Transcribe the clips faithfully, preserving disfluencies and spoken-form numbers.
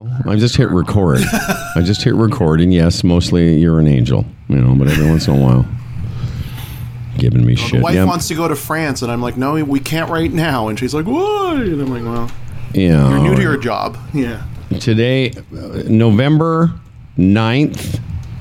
I just hit record. I just hit record, and yes, mostly you're an angel, you know, but every once in a while, giving me well, shit. The wife yeah. wants to go to France, and I'm like, no, we can't right now. And she's like, why? And I'm like, well, yeah, you're new to your job. Yeah. Today, uh, November ninth.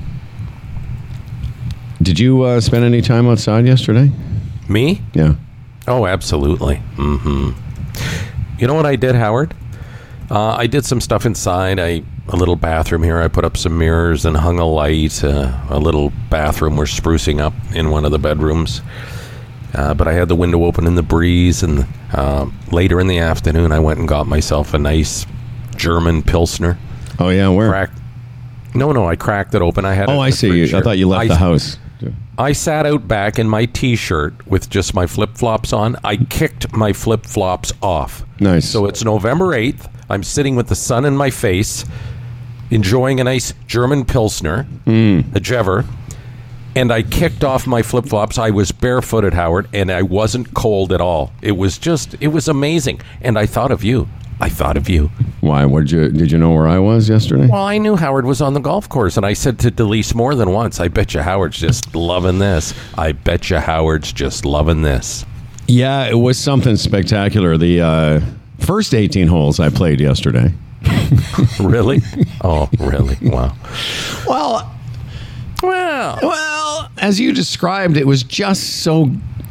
Did you uh, spend any time outside yesterday? Me? Yeah. Oh, absolutely. Mm-hmm. You know what I did, Howard? Uh, I did some stuff inside. I a little bathroom here. I put up some mirrors and hung a light. Uh, a little bathroom we're sprucing up in one of the bedrooms. Uh, but I had the window open in the breeze. And uh, later in the afternoon, I went and got myself a nice German Pilsner. Oh, yeah, where? Cracked. No, no, I cracked it open. I had. Oh, it I see. I thought you left I, the house. I sat out back in my T-shirt with just my flip-flops on. I kicked my flip-flops off. Nice. So it's November eighth. I'm sitting with the sun in my face, enjoying a nice German Pilsner, mm. a Jever, and I kicked off my flip-flops. I was barefooted, Howard, and I wasn't cold at all. It was just, it was amazing. And I thought of you. I thought of you. Why? What did you did you know where I was yesterday? Well, I knew Howard was on the golf course, and I said to Delise more than once, I bet you Howard's just loving this. I bet you Howard's just loving this. Yeah, it was something spectacular. The uh, first eighteen holes I played yesterday. Really? Oh, really? Wow. Well, well, well, as you described, it was just so...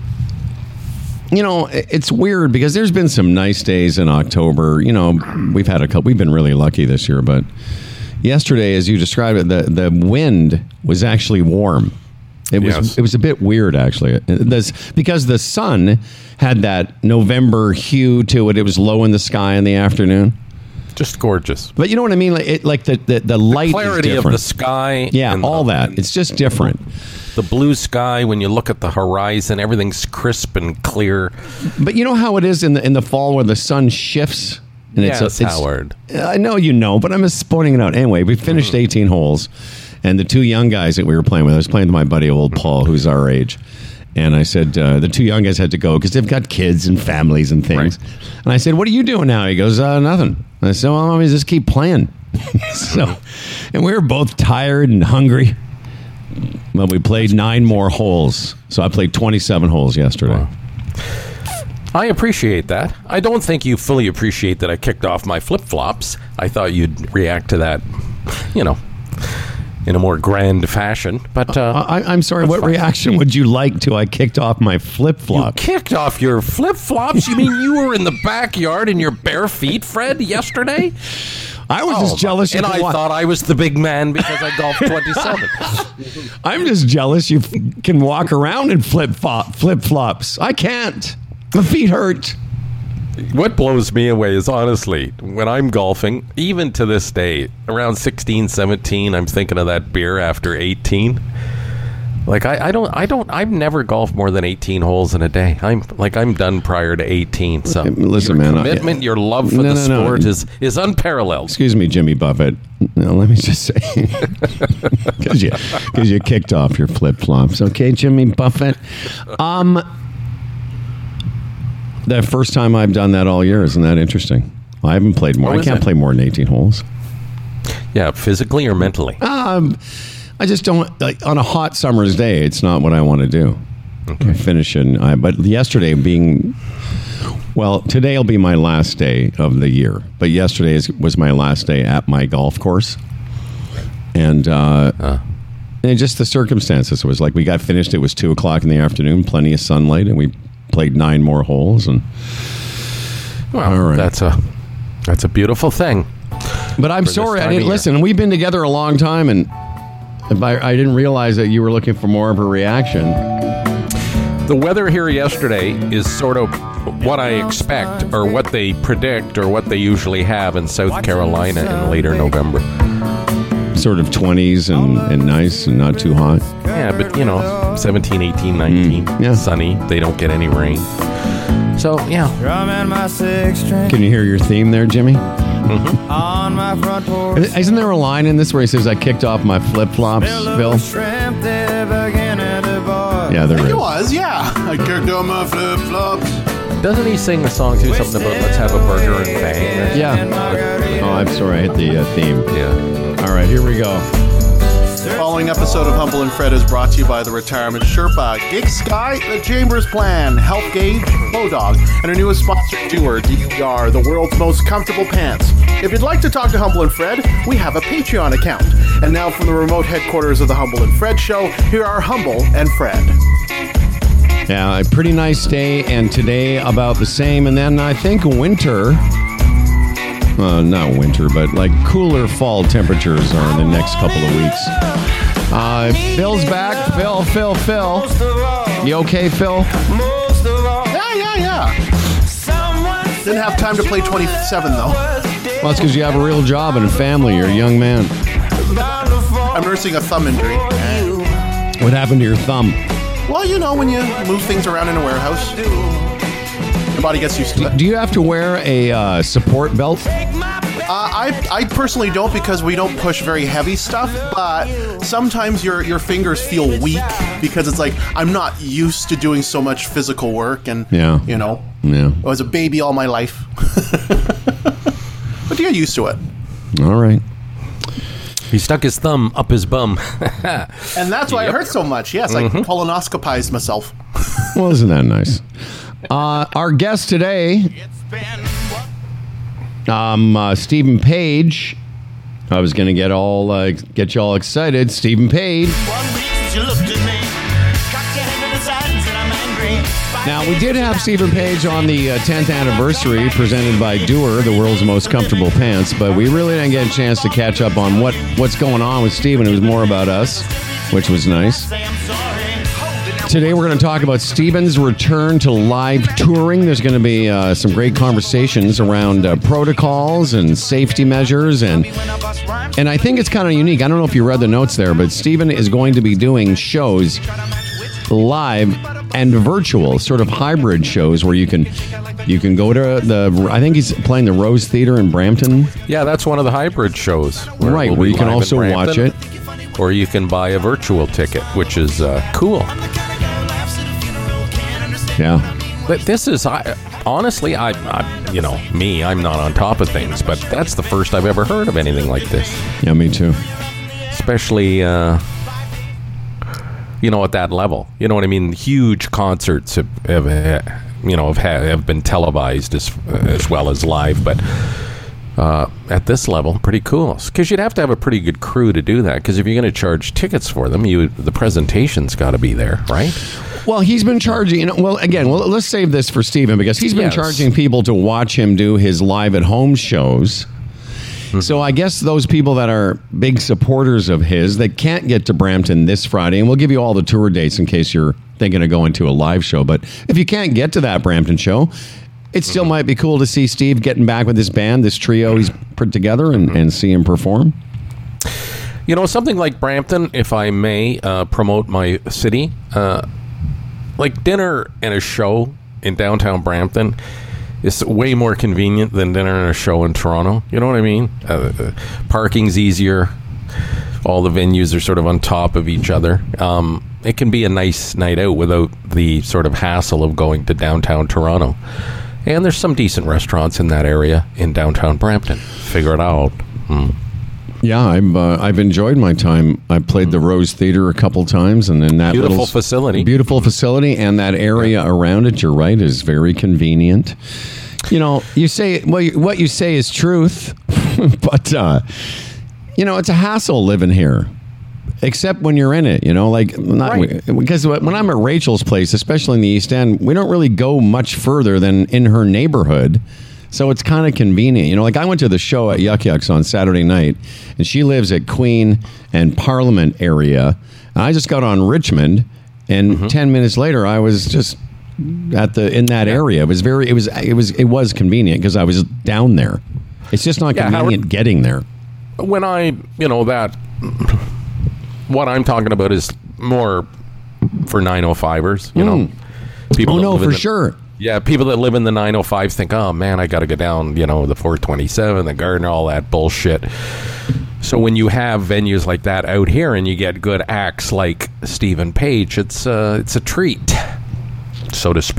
You know, it's weird because there's been some nice days in October. You know, we've had a couple. We've been really lucky this year, but yesterday, as you described it, the, the wind was actually warm. It was yes. it was a bit weird, actually, this, because the sun had that November hue to it. It was low in the sky in the afternoon. Just gorgeous. But you know what I mean? Like, it, like the, the, the light the clarity is of different. the sky. Yeah, and all the, that. It's just different. The blue sky, when you look at the horizon, everything's crisp and clear. But you know how it is in the in the fall where the sun shifts? And yes, it's, a, it's Howard. I know you know, but I'm just pointing it out. Anyway, we finished mm-hmm. eighteen holes, and the two young guys that we were playing with, I was playing with my buddy, old Paul, who's our age. And I said, uh, the two young guys had to go because they've got kids and families and things. Right. And I said, what are you doing now? He goes, uh, nothing. And I said, well, let me just keep playing. So, and we were both tired and hungry. Well, we played nine more holes. So I played twenty-seven holes yesterday. Wow. I appreciate that. I don't think you fully appreciate that I kicked off my flip-flops. I thought you'd react to that, you know, in a more grand fashion. But uh, I, I'm sorry, what fine. reaction would you like to I kicked off my flip-flop? You kicked off your flip-flops? You mean you were in the backyard in your bare feet, Fred, yesterday? I was oh, just jealous. And you I walk. thought I was the big man because I golfed twenty-seven. I'm just jealous you f- can walk around in flip-flop, flip-flops. I can't. My feet hurt. What blows me away is, honestly, when I'm golfing, even to this day, around sixteen, seventeen, I'm thinking of that beer after eighteen. Like, I, I don't, I don't, I've never golfed more than eighteen holes in a day. I'm, like, I'm done prior to eighteen. So, listen, your man. commitment, I, your love for no, the no, sport no. is, is unparalleled. Excuse me, Jimmy Buffett. No, let me just say, because you, because you kicked off your flip-flops. Okay, Jimmy Buffett. Um, the first time I've done that all year. Isn't that interesting? I haven't played more. I can't it? play more than eighteen holes. Yeah, physically or mentally? Um... I just don't, like, on a hot summer's day, it's not what I want to do. Okay. Finishing, I, but yesterday being, well, today will be my last day of the year, but yesterday is, was my last day at my golf course. And, uh, uh. and just the circumstances, it was like we got finished, it was two o'clock in the afternoon, plenty of sunlight, and we played nine more holes. And well, all right. that's a that's a beautiful thing. But I'm sorry, I didn't listen. We've been together a long time, and I, I didn't realize that you were looking for more of a reaction. The weather here yesterday is sort of what I expect, or what they predict, or what they usually have in South Carolina in later November. Sort of twenties and, and nice and not too hot. Yeah, but, you know, seventeen, eighteen, nineteen, mm, yeah. Sunny. They don't get any rain. So, yeah. Can you hear your theme there, Jimmy? Mm-hmm. On my front porch. Isn't there a line in this where he says, I kicked off my flip-flops, Bill? Yeah, there I think is. it was, yeah. I kicked off my flip-flops. Doesn't he sing a song too, something about let's have a burger and bang? Yeah. I'm sorry, I hit the uh, theme. Yeah. All right, here we go. The following episode of Humble and Fred is brought to you by the Retirement Sherpa, Gig Sky, The Chambers Plan, Health Gauge, Bodog, and our newest sponsor, Doer, D E R, the world's most comfortable pants. If you'd like to talk to Humble and Fred, we have a Patreon account. And now from the remote headquarters of the Humble and Fred Show, here are Humble and Fred. Yeah, a pretty nice day, and today about the same. And then I think winter, uh, not winter, but like cooler fall temperatures are in the next couple of weeks. Uh, Phil's back. Phil, Phil, Phil. You okay, Phil? Yeah, yeah, yeah. Didn't have time to play twenty-seven, though. Well, it's because you have a real job and a family. You're a young man. I'm nursing a thumb injury. What happened to your thumb? Well, you know, when you move things around in a warehouse, the body gets used to it. Do you have to wear a uh, support belt? Uh, I I personally don't, because we don't push very heavy stuff, but sometimes your your fingers feel weak because it's like I'm not used to doing so much physical work, and Yeah. you know, Yeah. I was a baby all my life. But you get used to it. All right. He stuck his thumb up his bum. And that's why Yep. it hurts so much. Yes, I colonoscopized myself. Well, isn't that nice? Uh, our guest today, um, uh, Stephen Page. I was going to get all uh, get you all excited. Stephen Page. Now, we did have Stephen Page on the uh, tenth anniversary presented by Doer, the world's most comfortable pants, but we really didn't get a chance to catch up on what, what's going on with Stephen. It was more about us, which was nice. Today, we're going to talk about Stephen's return to live touring. There's going to be uh, some great conversations around uh, protocols and safety measures, and and I think it's kind of unique. I don't know if you read the notes there, but Stephen is going to be doing shows live and virtual, sort of hybrid shows where you can you can go to the, I think he's playing the Rose Theater in Brampton. Yeah, that's one of the hybrid shows. Where Right, we'll where be you can live in also watch Brampton, it. Or you can buy a virtual ticket, which is uh, cool. Yeah. But this is, I, honestly, I, I, you know, me, I'm not on top of things, but that's the first I've ever heard of anything like this. Yeah, me too. Especially, uh, you know, at that level. You know what I mean? Huge concerts have, have uh, you know, have, have been televised as, as well as live, but uh, at this level, pretty cool. Because you'd have to have a pretty good crew to do that, because if you're going to charge tickets for them, you the presentation's got to be there, right? Well, he's been charging, you know, well, again, well, let's save this for Stephen, because he's been Yes. charging people to watch him do his live at home shows. Mm-hmm. So I guess those people that are big supporters of his that can't get to Brampton this Friday, and we'll give you all the tour dates in case you're thinking of going to a live show, but if you can't get to that Brampton show, it still mm-hmm. might be cool to see Steve getting back with this band, this trio he's put together, and, mm-hmm. and see him perform. You know, something like Brampton, if I may uh, promote my city, uh, like dinner and a show in downtown Brampton is way more convenient than dinner and a show in Toronto. You know what I mean? Uh, uh, parking's easier. All the venues are sort of on top of each other. Um, it can be a nice night out without the sort of hassle of going to downtown Toronto. And there's some decent restaurants in that area in downtown Brampton. Figure it out. Mm. Yeah, I've uh, I've enjoyed my time. I played the Rose Theater a couple times, and then that beautiful little facility, beautiful facility, and that area around it. You're right, is very convenient. You know, you say well, you, what you say is truth, but uh, you know, it's a hassle living here. Except when you're in it, you know, like not right. because when I'm at Rachel's place, especially in the East End, we don't really go much further than in her neighborhood. So it's kind of convenient. You know, like I went to the show at Yuck Yucks on Saturday night, and she lives at Queen and Parliament area. And I just got on Richmond, and mm-hmm. ten minutes later, I was just at the in that area. It was very, it was, it was, it was convenient because I was down there. It's just not yeah, convenient Howard, getting there. When I, you know, that what I'm talking about is more for nine oh fivers. You mm. know, people. Oh no, for the, sure. Yeah, people that live in the nine oh five think, oh, man, I got to go down, you know, the four twenty-seven, the Gardner, all that bullshit. So when you have venues like that out here and you get good acts like Stephen Page, it's, uh, it's a treat, so to speak.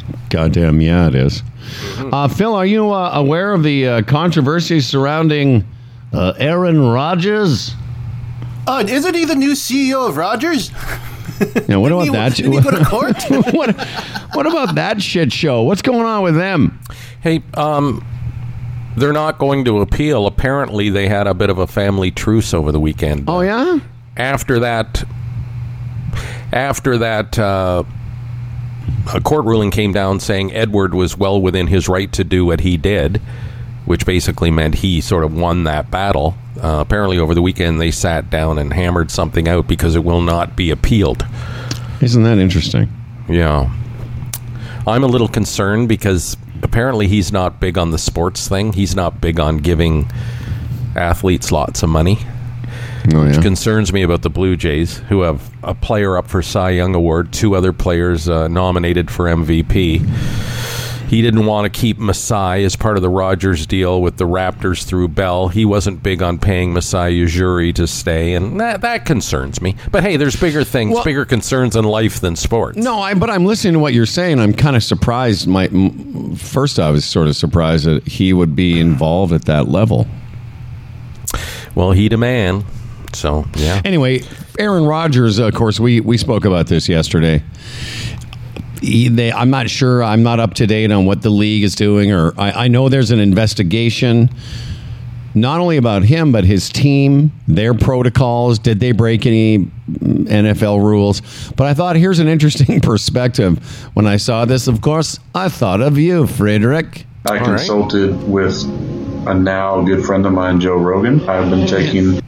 Goddamn, yeah, it is. Uh, Phil, are you uh, aware of the uh, controversy surrounding uh, Aaron Rodgers? Oh, isn't he the new C E O of Rogers? Now, what about Didn't he- that? didn't he go to court? what, what about that shit show? What's going on with them? Hey, um, they're not going to appeal. Apparently, they had a bit of a family truce over the weekend. Oh, yeah? After that, after that, uh, a court ruling came down saying Edward was well within his right to do what he did, which basically meant he sort of won that battle. Uh, apparently, over the weekend, they sat down and hammered something out because it will not be appealed. Isn't that interesting? Yeah. I'm a little concerned because apparently he's not big on the sports thing. He's not big on giving athletes lots of money. Oh, yeah. Which concerns me about the Blue Jays, who have a player up for Cy Young Award, two other players uh, nominated for M V P. He didn't want to keep Masai as part of the Rogers deal with the Raptors through Bell. He wasn't big on paying Masai Ujiri to stay, and that, that concerns me. But hey, there's bigger things, Well, bigger concerns in life than sports. No, I, but I'm listening to what you're saying. I'm kind of surprised. My m- First, I was sort of surprised that he would be involved at that level. Well, he a man. So, yeah. Anyway, Aaron Rodgers, of course, we, we spoke about this yesterday. He, they, I'm not sure. I'm not up to date on what the league is doing. Or I, I know there's an investigation, not only about him, but his team, their protocols. Did they break any N F L rules? But I thought, here's an interesting perspective. When I saw this, of course, I thought of you, Frederick. I All consulted right. with a now good friend of mine, Joe Rogan. I've been taking...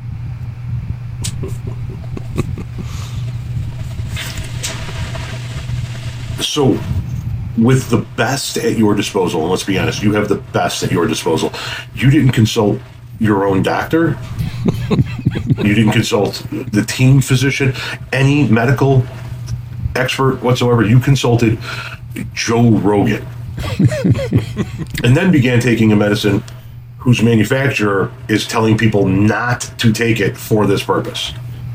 So, with the best at your disposal, and let's be honest, you have the best at your disposal. You didn't consult your own doctor. You didn't consult the team physician, any medical expert whatsoever. You consulted Joe Rogan. And then began taking a medicine whose manufacturer is telling people not to take it for this purpose.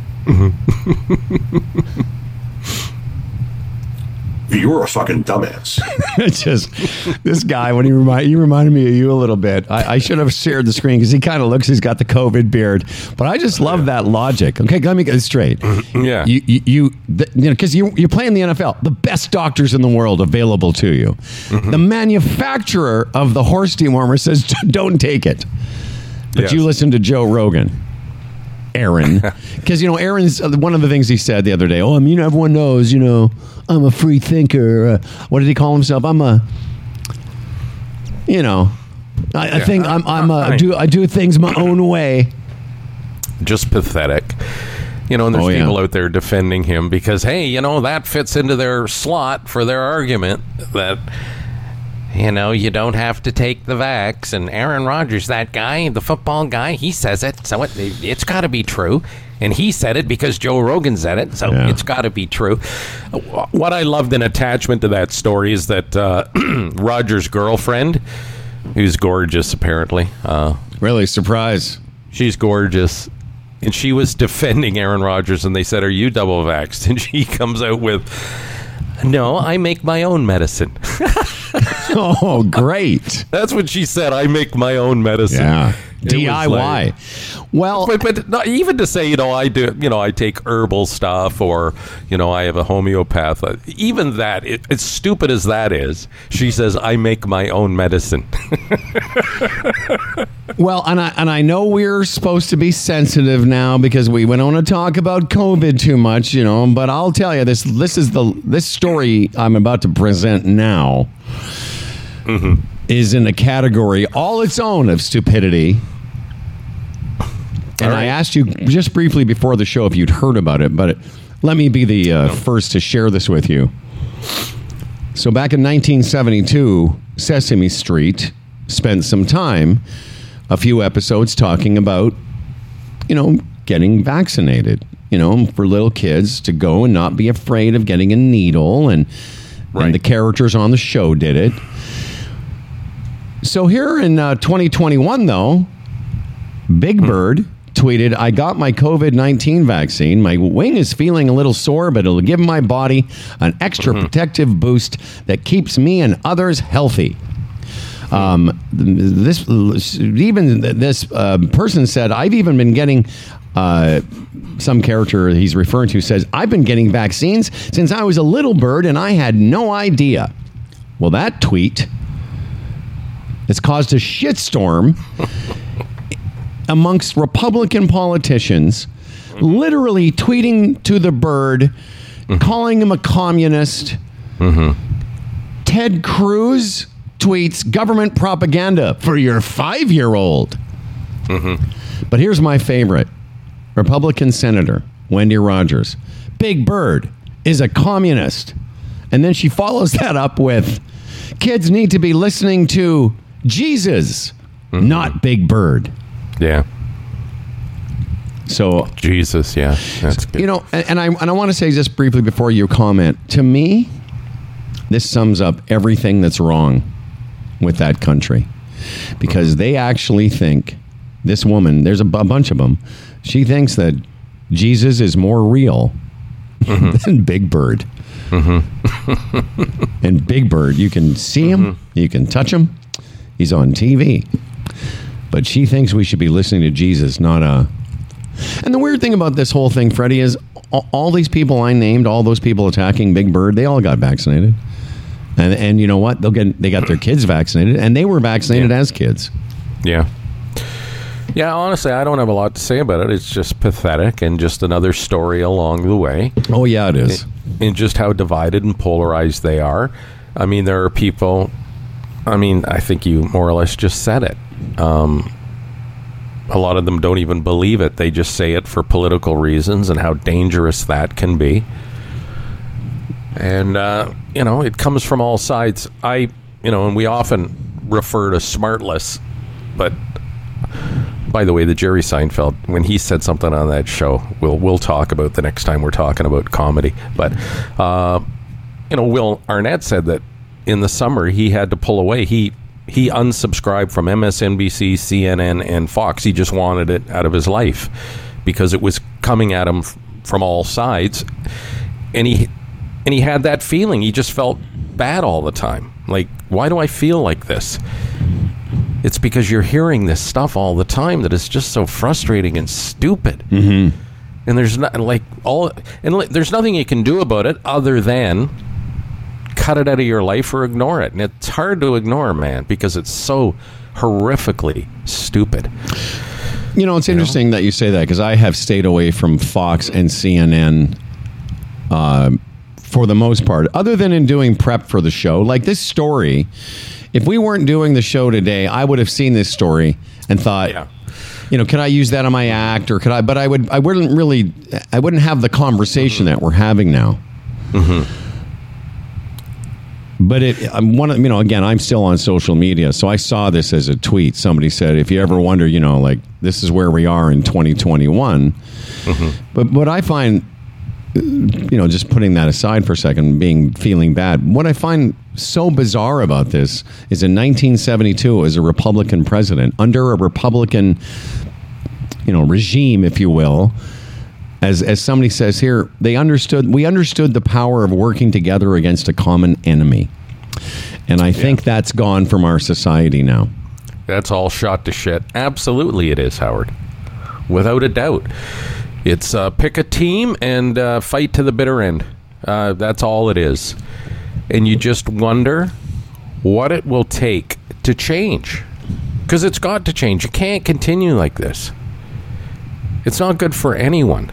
You're a fucking dumbass. It's just this guy. When he remind you reminded me of you a little bit. I, I should have shared the screen because he kind of looks. He's got the COVID beard, but I just love that logic. Okay, let me get it straight. Yeah, you you, you, the, you know, because you you're playing the N F L. The best doctors in the world available to you. Mm-hmm. The manufacturer of the horse dewormer says don't take it, but yes. you listen to Joe Rogan. Aaron, because you know Aaron's uh, one of the things he said the other day. Oh, I mean, everyone knows, you know, I'm a free thinker. Uh, what did he call himself? I'm a, you know, I, yeah. I think I'm I'm a, I do I do things my own way. Just pathetic, you know. And there's oh, people yeah. out there defending him because hey, you know, that fits into their slot for their argument that. You know, you don't have to take the vax. And Aaron Rodgers, that guy, the football guy, he says it. So it, it's got to be true. And he said it because Joe Rogan said it. So yeah. it's got to be true. What I loved in attachment to that story is that uh, Rodgers' girlfriend, who's gorgeous, apparently. Uh, really? Surprise. She's gorgeous. And she was defending Aaron Rodgers. And they said, are you double vaxxed? And she comes out with, no, I make my own medicine. Oh, great. That's what she said. I make my own medicine. Yeah. D I Y. Like, well, but, but not even to say, you know, I do, you know, I take herbal stuff or, you know, I have a homeopath. Even that, it, as stupid as that is, she says, I make my own medicine. Well, and I and I know we're supposed to be sensitive now because we went on to talk about COVID too much, you know, but I'll tell you this, this is the, this story I'm about to present now. Mm-hmm. Is in a category all its own of stupidity. And right. I asked you just briefly before the show if you'd heard about it, but it, let me be the uh, no. first to share this with you. So back in nineteen seventy-two, Sesame Street spent some time, a few episodes, talking about, you know, getting vaccinated, you know, for little kids to go and not be afraid of getting a needle. And, right. and the characters on the show did it. So here in uh, twenty twenty-one, though, Big Bird tweeted, I got my COVID nineteen vaccine. My wing is feeling a little sore, but it'll give my body an extra mm-hmm. protective boost that keeps me and others healthy. Um, this even this uh, person said, I've even been getting uh, some character he's referring to says, I've been getting vaccines since I was a little bird and I had no idea. Well, that tweet has caused a shitstorm amongst Republican politicians, literally tweeting to the bird, mm-hmm. calling him a communist. Mm-hmm. Ted Cruz tweets government propaganda for your five-year-old. Mm-hmm. But here's my favorite. Republican Senator Wendy Rogers. Big Bird is a communist. And then she follows that up with, kids need to be listening to Jesus, mm-hmm. not Big Bird. Yeah. So Jesus, yeah. That's good. You know, and, and I and I want to say just briefly before you comment, to me, this sums up everything that's wrong with that country. Because mm-hmm. they actually think, this woman, there's a, b- a bunch of them, she thinks that Jesus is more real mm-hmm. than Big Bird. Mm-hmm. And Big Bird, you can see him, mm-hmm. you can touch him, he's on T V. But she thinks we should be listening to Jesus, not a... And the weird thing about this whole thing, Freddie, is all, all these people I named, all those people attacking Big Bird, they all got vaccinated. And and you know what? They'll get they got their kids vaccinated, and they were vaccinated yeah. as kids. Yeah. Yeah, honestly, I don't have a lot to say about it. It's just pathetic and just another story along the way. Oh, yeah, it is. And just how divided and polarized they are. I mean, there are people... I mean, I think you more or less just said it. Um, a lot of them don't even believe it. They just say it for political reasons and how dangerous that can be. And, uh, you know, it comes from all sides. I, you know, and we often refer to Smartless, but by the way, the Jerry Seinfeld, when he said something on that show, we'll we'll talk about the next time we're talking about comedy. But, uh, you know, Will Arnett said that in the summer he had to pull away. He he unsubscribed from M S N B C, C N N, and Fox. He just wanted it out of his life because it was coming at him f- from all sides, and he and he had that feeling. He just felt bad all the time. Like, why do I feel like this? It's because you're hearing this stuff all the time that is just so frustrating and stupid. Mm-hmm. And there's not like all, and there's nothing you can do about it other than cut it out of your life or ignore it. And it's hard to ignore, man, because it's so horrifically stupid. You know, it's you interesting know? that you say that, because I have stayed away from Fox and C N N uh, for the most part, other than in doing prep for the show. Like this story, if we weren't doing the show today, I would have seen this story and thought, yeah. you know, could I use that on my act, or could I? But I would, I wouldn't really, I wouldn't have the conversation mm-hmm. that we're having now. Mm-hmm. But it, I'm one of, you know, again, I'm still on social media, so I saw this as a tweet. Somebody said, if you ever wonder, you know, like, this is where we are in twenty twenty-one. Mm-hmm. But what I find, you know, just putting that aside for a second, being feeling bad, what I find so bizarre about this is in nineteen seventy-two, as a Republican president, under a Republican, you know, regime, if you will, As as somebody says here, they understood. We understood the power of working together against a common enemy, and I think yeah. that's gone from our society now. That's all shot to shit. Absolutely, it is, Howard. Without a doubt, it's uh, pick a team and uh, fight to the bitter end. Uh, that's all it is, and you just wonder what it will take to change, because it's got to change. You can't continue like this. It's not good for anyone.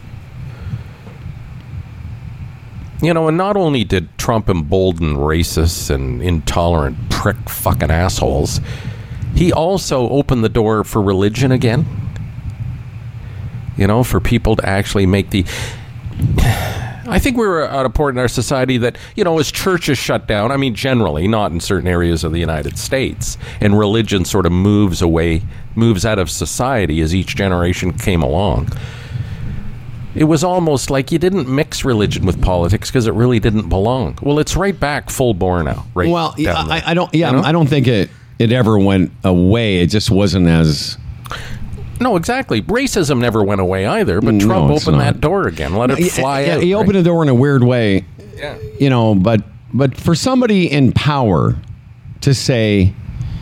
You know, and not only did Trump embolden racists and intolerant prick fucking assholes, he also opened the door for religion again. You know, for people to actually make the... I think we're at a point in our society that, you know, as churches shut down, I mean, generally, not in certain areas of the United States, and religion sort of moves away, moves out of society as each generation came along. It was almost like you didn't mix religion with politics because it really didn't belong. Well, it's right back full bore now. Right. Well, I, I don't. Yeah, you know? I don't think it it ever went away. It just wasn't as No, exactly. Racism never went away either, but No, Trump it's opened not. that door again. Let it fly yeah, out. he right? opened the door in a weird way, Yeah. you know. But but for somebody in power to say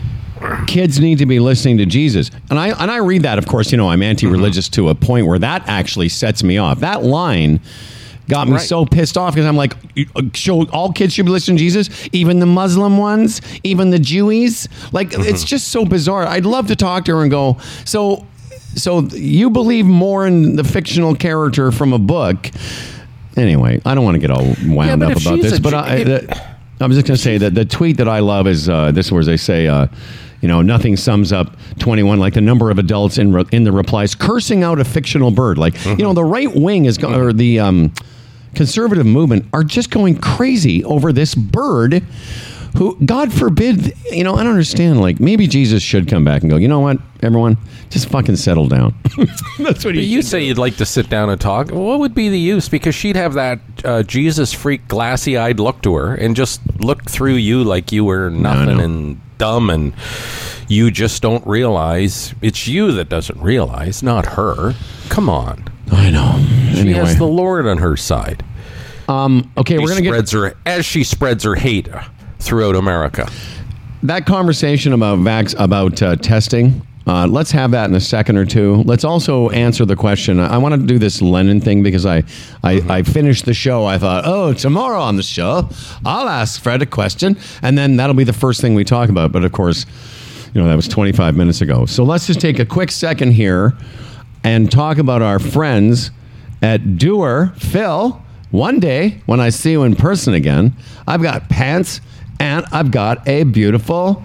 kids need to be listening to Jesus, and I and I read that, of course, you know, I'm anti-religious Mm-hmm. to a point where that actually sets me off. That line got me Right. so pissed off because I'm like, show all kids should be listening to Jesus, even the Muslim ones, even the Jewies. Like, Mm-hmm. it's just so bizarre. I'd love to talk to her and go, so, so you believe more in the fictional character from a book. Anyway, I don't want to get all wound Yeah, but up if about she's this, a but Jew- I, if- the, I was just going to say that the tweet that I love is uh, this, where they say, uh, you know, nothing sums up twenty-one like the number of adults in re- in the replies cursing out a fictional bird. Like, you know, the right wing is go- or the um, conservative movement are just going crazy over this bird. Who, God forbid, you know, I don't understand. Like, maybe Jesus should come back and go, you know what, everyone, just fucking settle down. That's what he. You say you'd like to sit down and talk. What would be the use? Because she'd have that uh, Jesus freak, glassy-eyed look to her and just look through you like you were nothing know. and dumb, and you just don't realize it's you that doesn't realize, not her. Come on, I know. she Anyway, has the Lord on her side. um, okay, She we're gonna get spreads her as she spreads her hate throughout America. that conversation about vax about uh, testing. Uh, let's have that in a second or two. Let's also answer the question. I want to do this Lennon thing because I, I, Mm-hmm. I finished the show. I thought, oh, tomorrow on the show, I'll ask Fred a question, and then that'll be the first thing we talk about. But of course, you know, that was twenty-five minutes ago. So let's just take a quick second here and talk about our friends at Doer. Phil, one day when I see you in person again, I've got pants and I've got a beautiful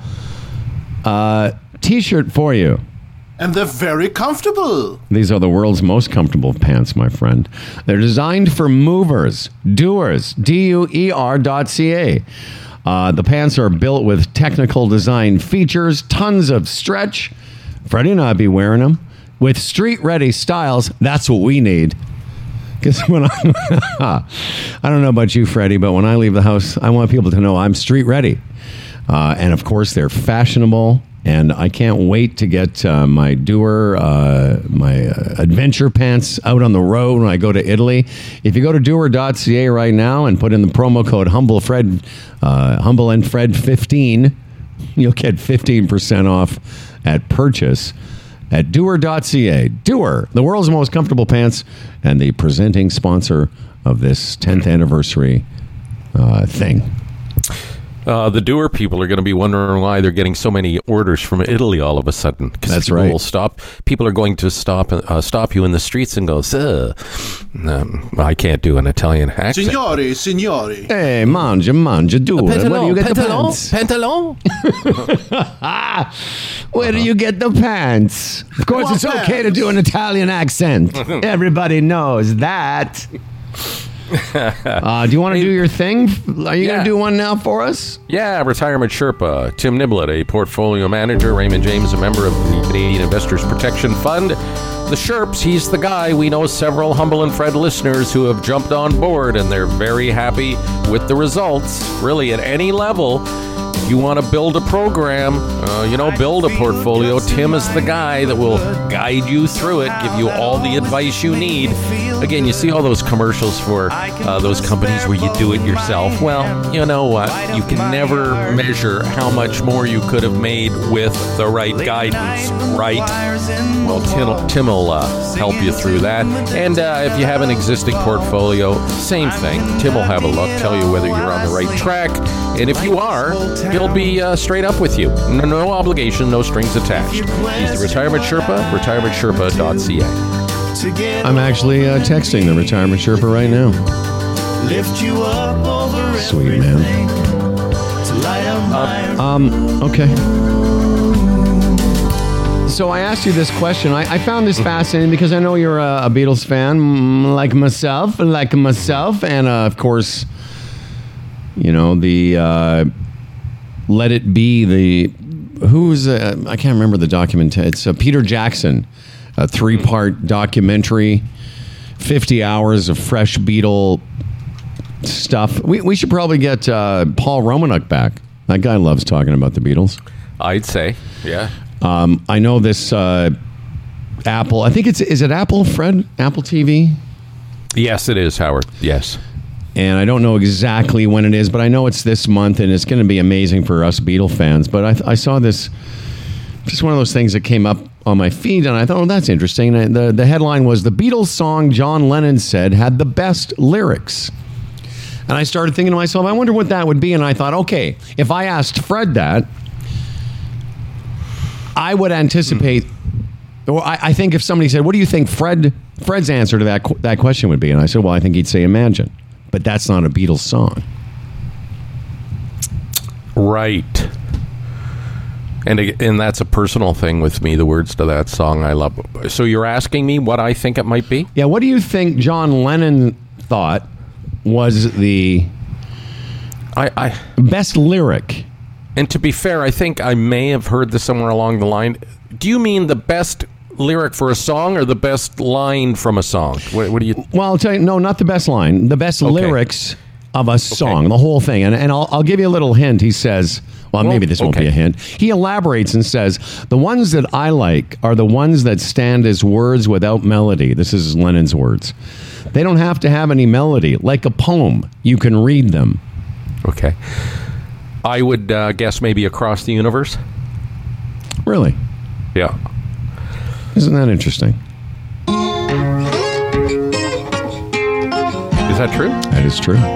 uh, T-shirt for you. And they're very comfortable. These are the world's most comfortable pants, my friend. They're designed for movers, doers, D U E R dot C A. Uh, the pants are built with technical design features, tons of stretch. Freddie and I'll be wearing them. With street-ready styles, that's what we need. Because when I, I don't know about you, Freddie, but when I leave the house, I want people to know I'm street-ready. Uh, and, of course, they're fashionable. And I can't wait to get uh, my doer, uh, my uh, adventure pants out on the road when I go to Italy. If you go to doer dot C A right now and put in the promo code HumbleFred, uh, Humble and Fred fifteen, you'll get fifteen percent off at purchase at doer dot C A. Doer, the world's most comfortable pants, and the presenting sponsor of this tenth anniversary uh, thing. Uh, the doer people are going to be wondering why they're getting so many orders from Italy all of a sudden. 'Cause That's people right. Will stop. People are going to stop uh, stop you in the streets and go, "Sir, um, I can't do an Italian accent." Signori, signori. Hey, mangia, mangia, doer. Where do you get the pants? pantalon. Where do you get the pants? Of course, What it's okay pants? to do an Italian accent. Everybody knows that. Uh, do you want to do your thing? Are you Yeah. going to do one now for us? Yeah, Retirement Sherpa. Tim Niblett, a portfolio manager. Raymond James, a member of the Canadian Investors Protection Fund. The Sherps, he's the guy. We know several Humble and Fred listeners who have jumped on board, and they're very happy with the results. Really, at any level, if you want to build a program, uh, you know, build a portfolio, Tim is the guy that will guide you through it, give you all the advice you need. Again, you see all those commercials for uh, those companies where you do it yourself. Well, you know what? You can never measure how much more you could have made with the right guidance, right? Well, Tim, Tim will uh, help you through that. And uh, if you have an existing portfolio, same thing. Tim will have a look, tell you whether you're on the right track. And if you are, he'll be uh, straight up with you. No, no obligation, no strings attached. He's the Retirement Sherpa, retirement sherpa dot c a. I'm actually uh, texting the Retirement Sherpa right now. Lift you up over Sweet, man. everything to light up my Um, okay. So I asked you this question. I, I found this fascinating because I know you're a, a Beatles fan, mm, like myself, like myself, and uh, of course, you know the uh, Let It Be. The who's uh, I can't remember the document. It's uh, Peter Jackson, a three-part documentary, fifty hours of fresh Beatle stuff. We we should probably get uh, Paul Romanuk back. That guy loves talking about the Beatles. I'd say, yeah. Um, I know this uh, Apple. I think it's is it Apple, Fred? Apple T V? Yes, it is, Howard. Yes. And I don't know exactly when it is, but I know it's this month, and it's going to be amazing for us Beatle fans. But I, I saw this, just one of those things that came up on my feed, and I thought, oh, that's interesting. And the, the headline was, the Beatles song John Lennon said had the best lyrics. And I started thinking to myself, I wonder what that would be. And I thought, okay, if I asked Fred that, I would anticipate, or I, I think if somebody said, what do you think Fred Fred's answer to that, that question would be? And I said, well, I think he'd say Imagine. But that's not a Beatles song. Right. And and that's a personal thing with me, the words to that song I love. So you're asking me what I think it might be? Yeah, what do you think John Lennon thought was the I, I best lyric? And to be fair, I think I may have heard this somewhere along the line. Do you mean the best lyric for a song or the best line from a song? What, what do you... Well, I'll tell you, no, not the best line. The best Okay. lyrics of a song, Okay. the whole thing. And, and I'll, I'll give you a little hint. He says, well, Well, maybe this won't okay. be a hint. He elaborates and says, the ones that I like are the ones that stand as words without melody. This is Lennon's words. They don't have to have any melody. Like a poem, you can read them. Okay. I would uh, guess maybe Across the Universe. Really? Yeah. Isn't that interesting? Is that true? That is true.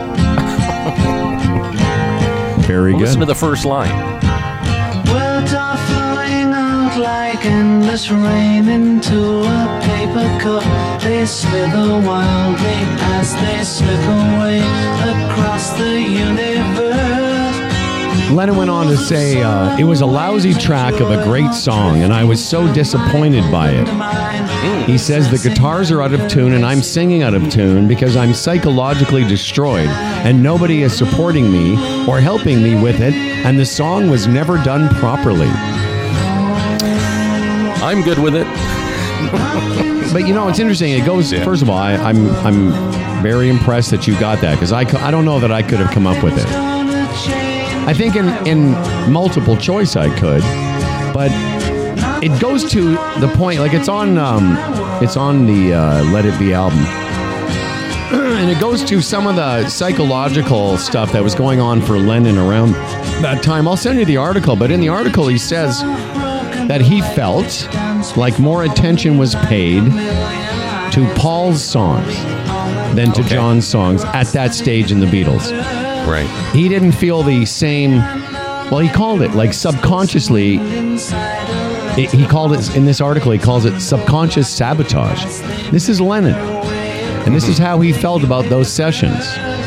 Very Well, good. listen to the first line. Words are flowing out like endless rain into a paper cup. They slither wildly as they slip away across the universe. Lennon went on to say, uh, it was a lousy track of a great song, and I was so disappointed by it. He says the guitars are out of tune, and I'm singing out of tune because I'm psychologically destroyed, and nobody is supporting me or helping me with it, and the song was never done properly. I'm good with it. But you know, it's interesting. It goes, Yeah. first of all, I, I'm I'm very impressed that you got that, because I, cou- I don't know that I could have come up with it. I think in, in multiple choice I could, but it goes to the point, like it's on um, it's on the uh, Let It Be album, and it goes to some of the psychological stuff that was going on for Lennon around that time. I'll send you the article, but in the article he says that he felt like more attention was paid to Paul's songs than to Okay. John's songs at that stage in the Beatles. Right. He didn't feel the same, well, he called it like subconsciously, it, he called it, in this article, he calls it subconscious sabotage. This is Lennon, and this is how he felt about those sessions.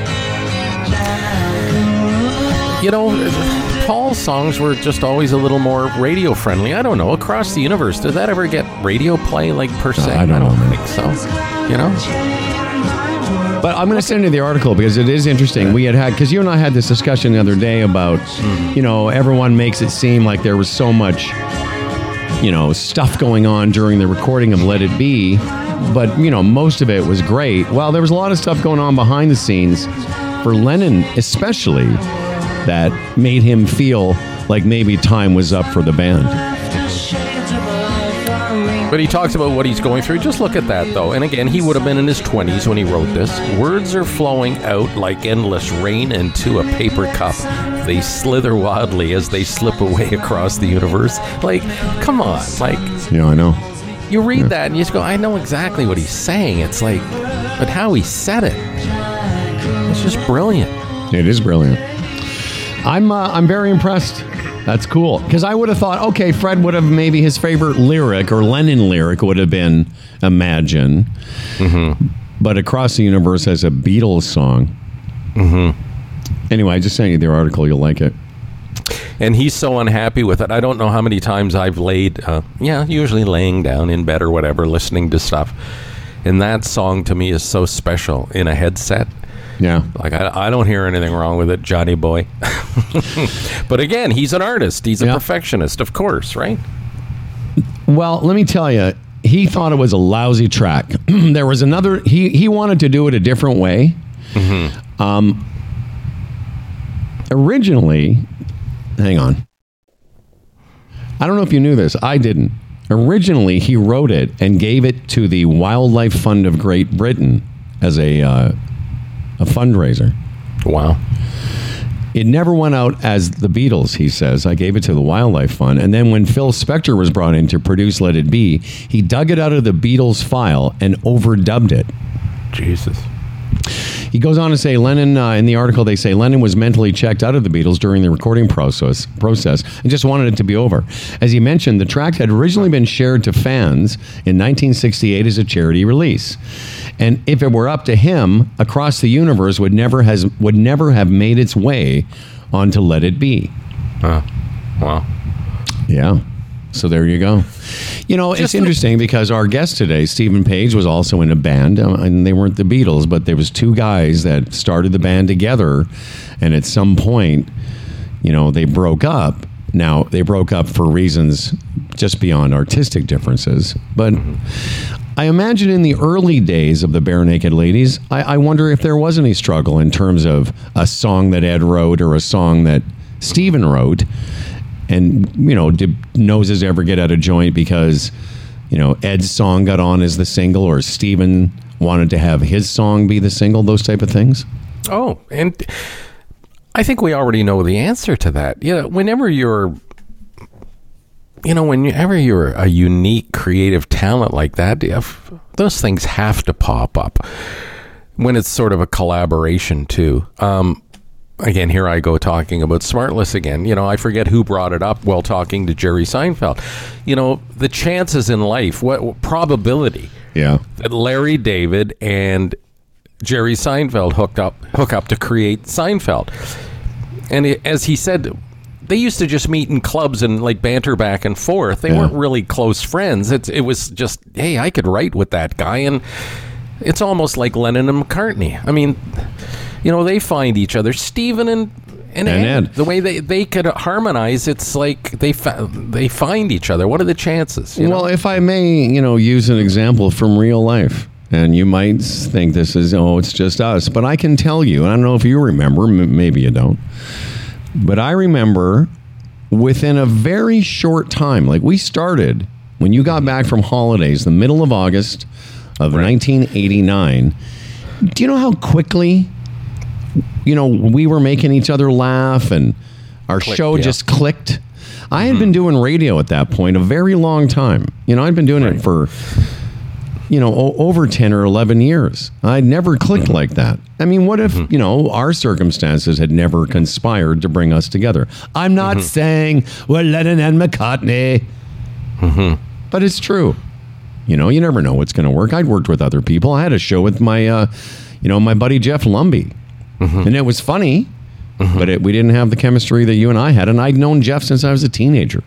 You know, Paul's songs were just always a little more radio friendly. I don't know. Across the Universe, does that ever get radio play, like, per se? I don't know, man. think so. You know? But I'm going to send you the article because it is interesting. We had had, because you and I had this discussion the other day about, you know, everyone makes it seem like there was so much, you know, stuff going on during the recording of Let It Be, but, you know, most of it was great. Well, there was a lot of stuff going on behind the scenes for Lennon, especially, that made him feel like maybe time was up for the band. But he talks about what he's going through. Just look at that, though. And again, he would have been in his twenties when he wrote this. Words are flowing out like endless rain into a paper cup. They slither wildly as they slip away across the universe. Like, come on. Like, Yeah, I know. you read that and you just go, I know exactly what he's saying. It's like, but how he said it, it's just brilliant. It is brilliant. I'm uh, I'm very impressed. That's cool. Because I would have thought, okay, Fred would have maybe his favorite lyric or Lennon lyric would have been Imagine. Mm-hmm. But Across the Universe as a Beatles song. Mm-hmm. Anyway, I just sent you the article. You'll like it. And he's so unhappy with it. I don't know how many times I've laid, uh, yeah, usually laying down in bed or whatever, listening to stuff. And that song to me is so special in a headset. Yeah. Like, I, I don't hear anything wrong with it, Johnny boy. But again, he's an artist. He's a Yeah. perfectionist, of course, right? Well, let me tell you, he thought it was a lousy track. There was another, he, he wanted to do it a different way. Mm-hmm. Um, originally, hang on. I don't know if you knew this. I didn't. Originally, he wrote it and gave it to the Wildlife Fund of Great Britain as a uh, a fundraiser. Wow. It never went out as the Beatles, he says. I gave it to the Wildlife Fund. And then when Phil Spector was brought in to produce Let It Be, he dug it out of the Beatles file and overdubbed it. Jesus. He goes on to say, Lennon, uh, in the article, they say Lennon was mentally checked out of the Beatles during the recording process, process and just wanted it to be over. As he mentioned, the track had originally been shared to fans in nineteen sixty-eight as a charity release. And if it were up to him, Across the Universe would never has would never have made its way onto Let It Be. Uh, wow. Yeah. So there you go. You know, Just it's interesting because our guest today, Stephen Page, was also in a band, um, and they weren't the Beatles, but there was two guys that started the band together, and at some point, you know, they broke up. Now, they broke up for reasons just beyond artistic differences, but I imagine in the early days of the Bare Naked Ladies, I, I wonder if there was any struggle in terms of a song that Ed wrote or a song that Stephen wrote. And, you know, did Noses ever get out of joint because, you know, Ed's song got on as the single, or Stephen wanted to have his song be the single, those type of things? Oh, and I think we already know the answer to that. You know, whenever you're, you know, whenever you're a unique creative talent like that, if, those things have to pop up when it's sort of a collaboration too. Um, Again, here I go talking about Smartless again. You know, I forget who brought it up while talking to Jerry Seinfeld. You know, the chances in life, what, what probability Yeah. that Larry David and Jerry Seinfeld hooked up, hook up to create Seinfeld. And it, as he said, they used to just meet in clubs and like banter back and forth. They Yeah. weren't really close friends. It's, it was just, hey, I could write with that guy. And it's almost like Lennon and McCartney. I mean, you know, they find each other. Stephen and, and, And Ed, Ed. the way they, they could harmonize, it's like they fa- they find each other. What are the chances? you Well, know? if I may, you know, use an example from real life, and you might think this is, oh, it's just us, but I can tell you, and I don't know if you remember, m- maybe you don't, but I remember within a very short time, like we started, when you got back from holidays, the middle of August of nineteen eighty-nine, do you know how quickly, you know, we were making each other laugh and our Clicked, show yeah. just clicked? I had been doing radio at that point a very long time. You know, I'd been doing it for, you know, o- over ten or eleven years. I'd never clicked like that. I mean, what if, you know, our circumstances had never conspired to bring us together? I'm not saying we're Lennon and McCartney, but it's true. You know, you never know what's going to work. I'd worked with other people. I had a show with my, uh, you know, my buddy Jeff Lumby. And it was funny, but it, we didn't have the chemistry that you and I had. And I'd known Jeff since I was a teenager.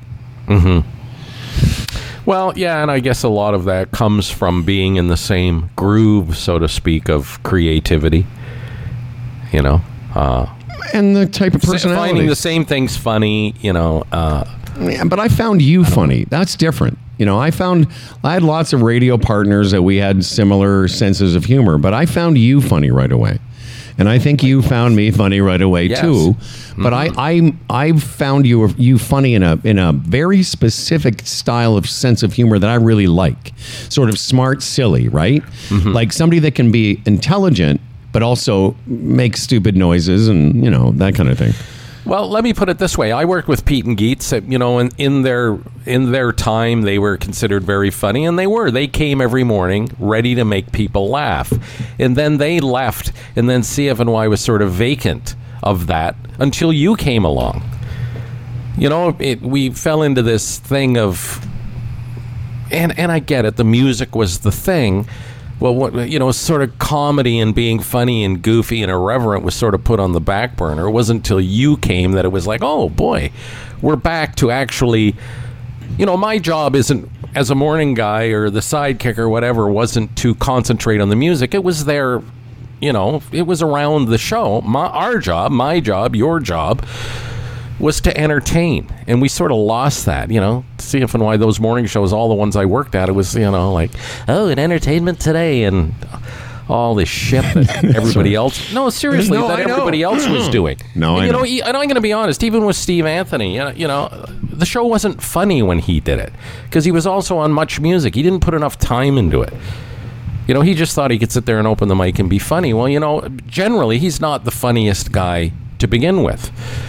Well, yeah, and I guess a lot of that comes from being in the same groove, so to speak, of creativity. You know, uh, And the type of personality. finding the same things funny. You know, uh, Yeah, but I found you funny. That's different. You know, I found I had lots of radio partners that we had similar senses of humor, but I found you funny right away. And I think you found me funny right away Yes. too. But I, I I found you you funny in a in a very specific style of sense of humor that I really like. Sort of smart, silly, right? Like somebody that can be intelligent but also make stupid noises and, you know, that kind of thing. well, let me put it this way: I worked with Pete and Geets. uh, You know, in, in their in their time, they were considered very funny, and they were. They came every morning ready to make people laugh, and then they left, and then C F N Y was sort of vacant of that until you came along. You know, it, we fell into this thing of, and and I get it. The music was the thing. Well, what, you know, sort of comedy and being funny and goofy and irreverent was sort of put on the back burner. It wasn't until you came that it was like, oh boy, we're back to actually, you know, my job isn't, as a morning guy or the sidekick or whatever, wasn't to concentrate on the music. It was there, you know, it was around the show. My, our job, my job, your job was to entertain, and we sort of lost that. You know, C F N Y, those morning shows, all the ones I worked at, it was, you know, like, oh, an entertainment today, and all this shit that everybody else. No, seriously, No, that I know. everybody else was doing. No, and, I you know. know. he- And I'm going to be honest. Even with Steve Anthony, you know, you know, the show wasn't funny when he did it because he was also on Much Music. He didn't put enough time into it. You know, he just thought he could sit there and open the mic and be funny. Well, you know, generally he's not the funniest guy to begin with.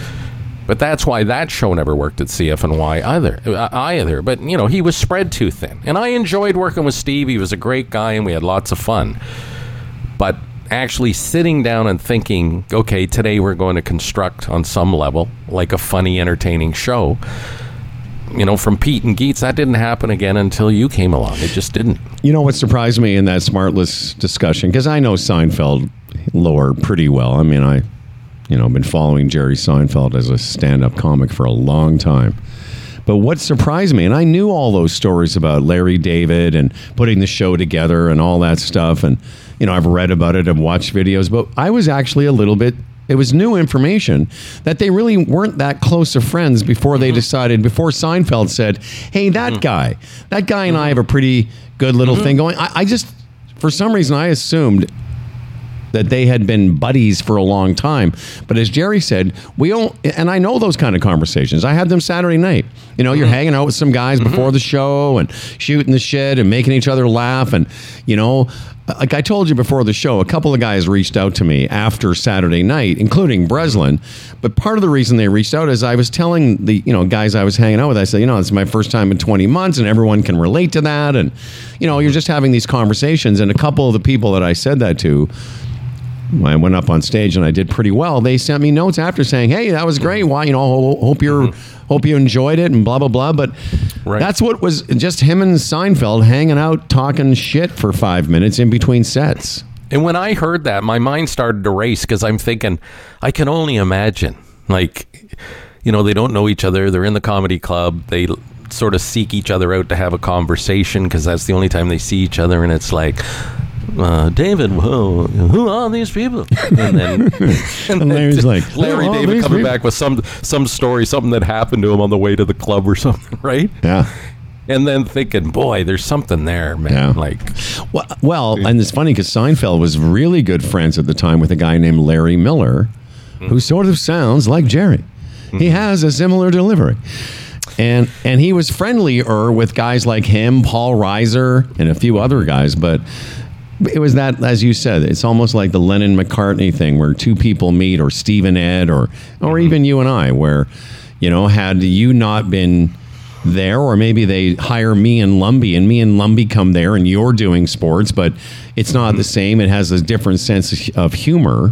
But that's why that show never worked at C F N Y either. uh, Either, but you know, he was spread too thin. And I enjoyed working with Steve. He was a great guy, and we had lots of fun. But actually sitting down and thinking, okay, today we're going to construct on some level like a funny, entertaining show. You know, from Pete and Geets, that didn't happen again until you came along. It just didn't. You know what surprised me in that Smartless discussion? Because I know Seinfeld lore pretty well. I mean, I, you know, been following Jerry Seinfeld as a stand-up comic for a long time. But what surprised me, and I knew all those stories about Larry David and putting the show together and all that stuff, and, you know, I've read about it and watched videos, but I was actually a little bit, it was new information that they really weren't that close of friends before they decided, before Seinfeld said, hey, that guy, that guy and I have a pretty good little thing going. I, I just, for some reason, I assumed that they had been buddies for a long time. But as Jerry said, we don't, and I know those kind of conversations. I had them Saturday night. You know, you're hanging out with some guys before the show and shooting the shit and making each other laugh. And, you know, like I told you before the show, a couple of guys reached out to me after Saturday night, including Breslin. But part of the reason they reached out is I was telling the, you know, guys I was hanging out with, I said, you know, it's my first time in twenty months and everyone can relate to that. And, you know, you're just having these conversations. And a couple of the people that I said that to, when I went up on stage and I did pretty well, they sent me notes after saying, hey, that was great. Why, you know, ho- hope you're, hope you enjoyed it and blah, blah, blah. But Right. that's what was just him and Seinfeld hanging out, talking shit for five minutes in between sets. And when I heard that, my mind started to race because I'm thinking, I can only imagine. Like, you know, they don't know each other. They're in the comedy club. They l- sort of seek each other out to have a conversation because that's the only time they see each other. And it's like, uh, David, whoa, who are these people? And then, and then Larry's like, "Who Larry are David these coming people?" back with some some story, something that happened to him on the way to the club or something, right? Yeah. And then thinking, boy, there's something there, man. Yeah. Like, Well, well, and it's funny because Seinfeld was really good friends at the time with a guy named Larry Miller, who sort of sounds like Jerry. He has a similar delivery. And and he was friendlier with guys like him, Paul Reiser, and a few other guys. But it was that, as you said, it's almost like the Lennon-McCartney thing where two people meet, or Steve and Ed, or, or even you and I, where, you know, had you not been there, or maybe they hire me and Lumbee, and me and Lumbee come there, and you're doing sports, but it's not the same. It has a different sense of humor.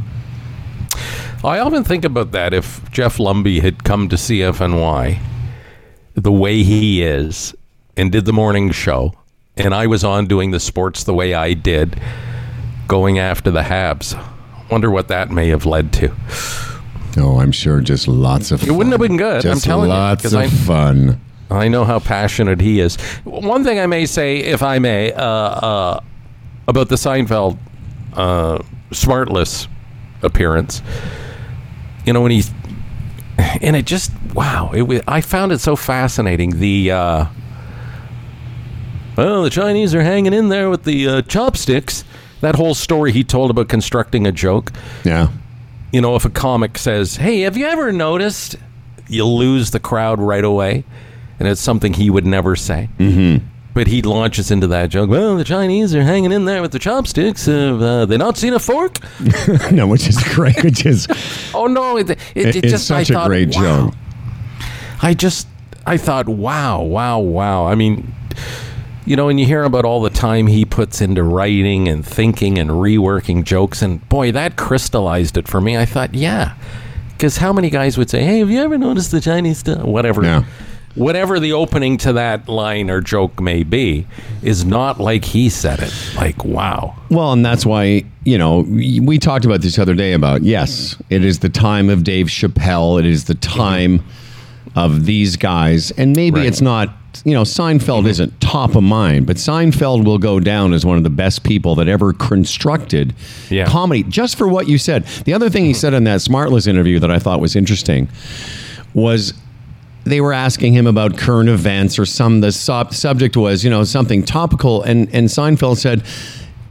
I often think about that. If Jeff Lumbee had come to C F N Y the way he is and did the morning show, and I was on doing the sports the way I did, going after the Habs, wonder what that may have led to. Oh, I'm sure just lots of It fun. wouldn't have been good. Just I'm telling you, lots 'cause of I- fun. I know how passionate he is. One thing I may say, if I may, uh, uh, about the Seinfeld uh, Smartless appearance, you know, when he's, and it just, wow, it was, I found it so fascinating. The, uh, well, the Chinese are hanging in there with the uh, chopsticks. That whole story he told about constructing a joke. Yeah. You know, if a comic says, hey, have you ever noticed, you'll lose the crowd right away. And it's something he would never say. Mm-hmm. But he launches into that joke. Well, the Chinese are hanging in there with the chopsticks. Have uh, they not seen a fork? No, which is great. Which is Oh, no. It, it, it it's just, such I a thought, great wow. joke. I just, I thought, wow, wow, wow. I mean, you know, and you hear about all the time he puts into writing and thinking and reworking jokes. And boy, that crystallized it for me. I thought, yeah. Because how many guys would say, hey, have you ever noticed the Chinese stuff? Whatever. Yeah. Whatever the opening to that line or joke may be, is not like he said it. Like, wow. Well, and that's why, you know, we talked about this the other day about, yes, it is the time of Dave Chappelle. It is the time of these guys. And maybe Right. it's not, you know, Seinfeld isn't top of mind, but Seinfeld will go down as one of the best people that ever constructed Yeah. comedy, just for what you said. The other thing he said in that Smartless interview that I thought was interesting was, they were asking him about current events or some, the sub- subject was, you know, something topical. And, and Seinfeld said,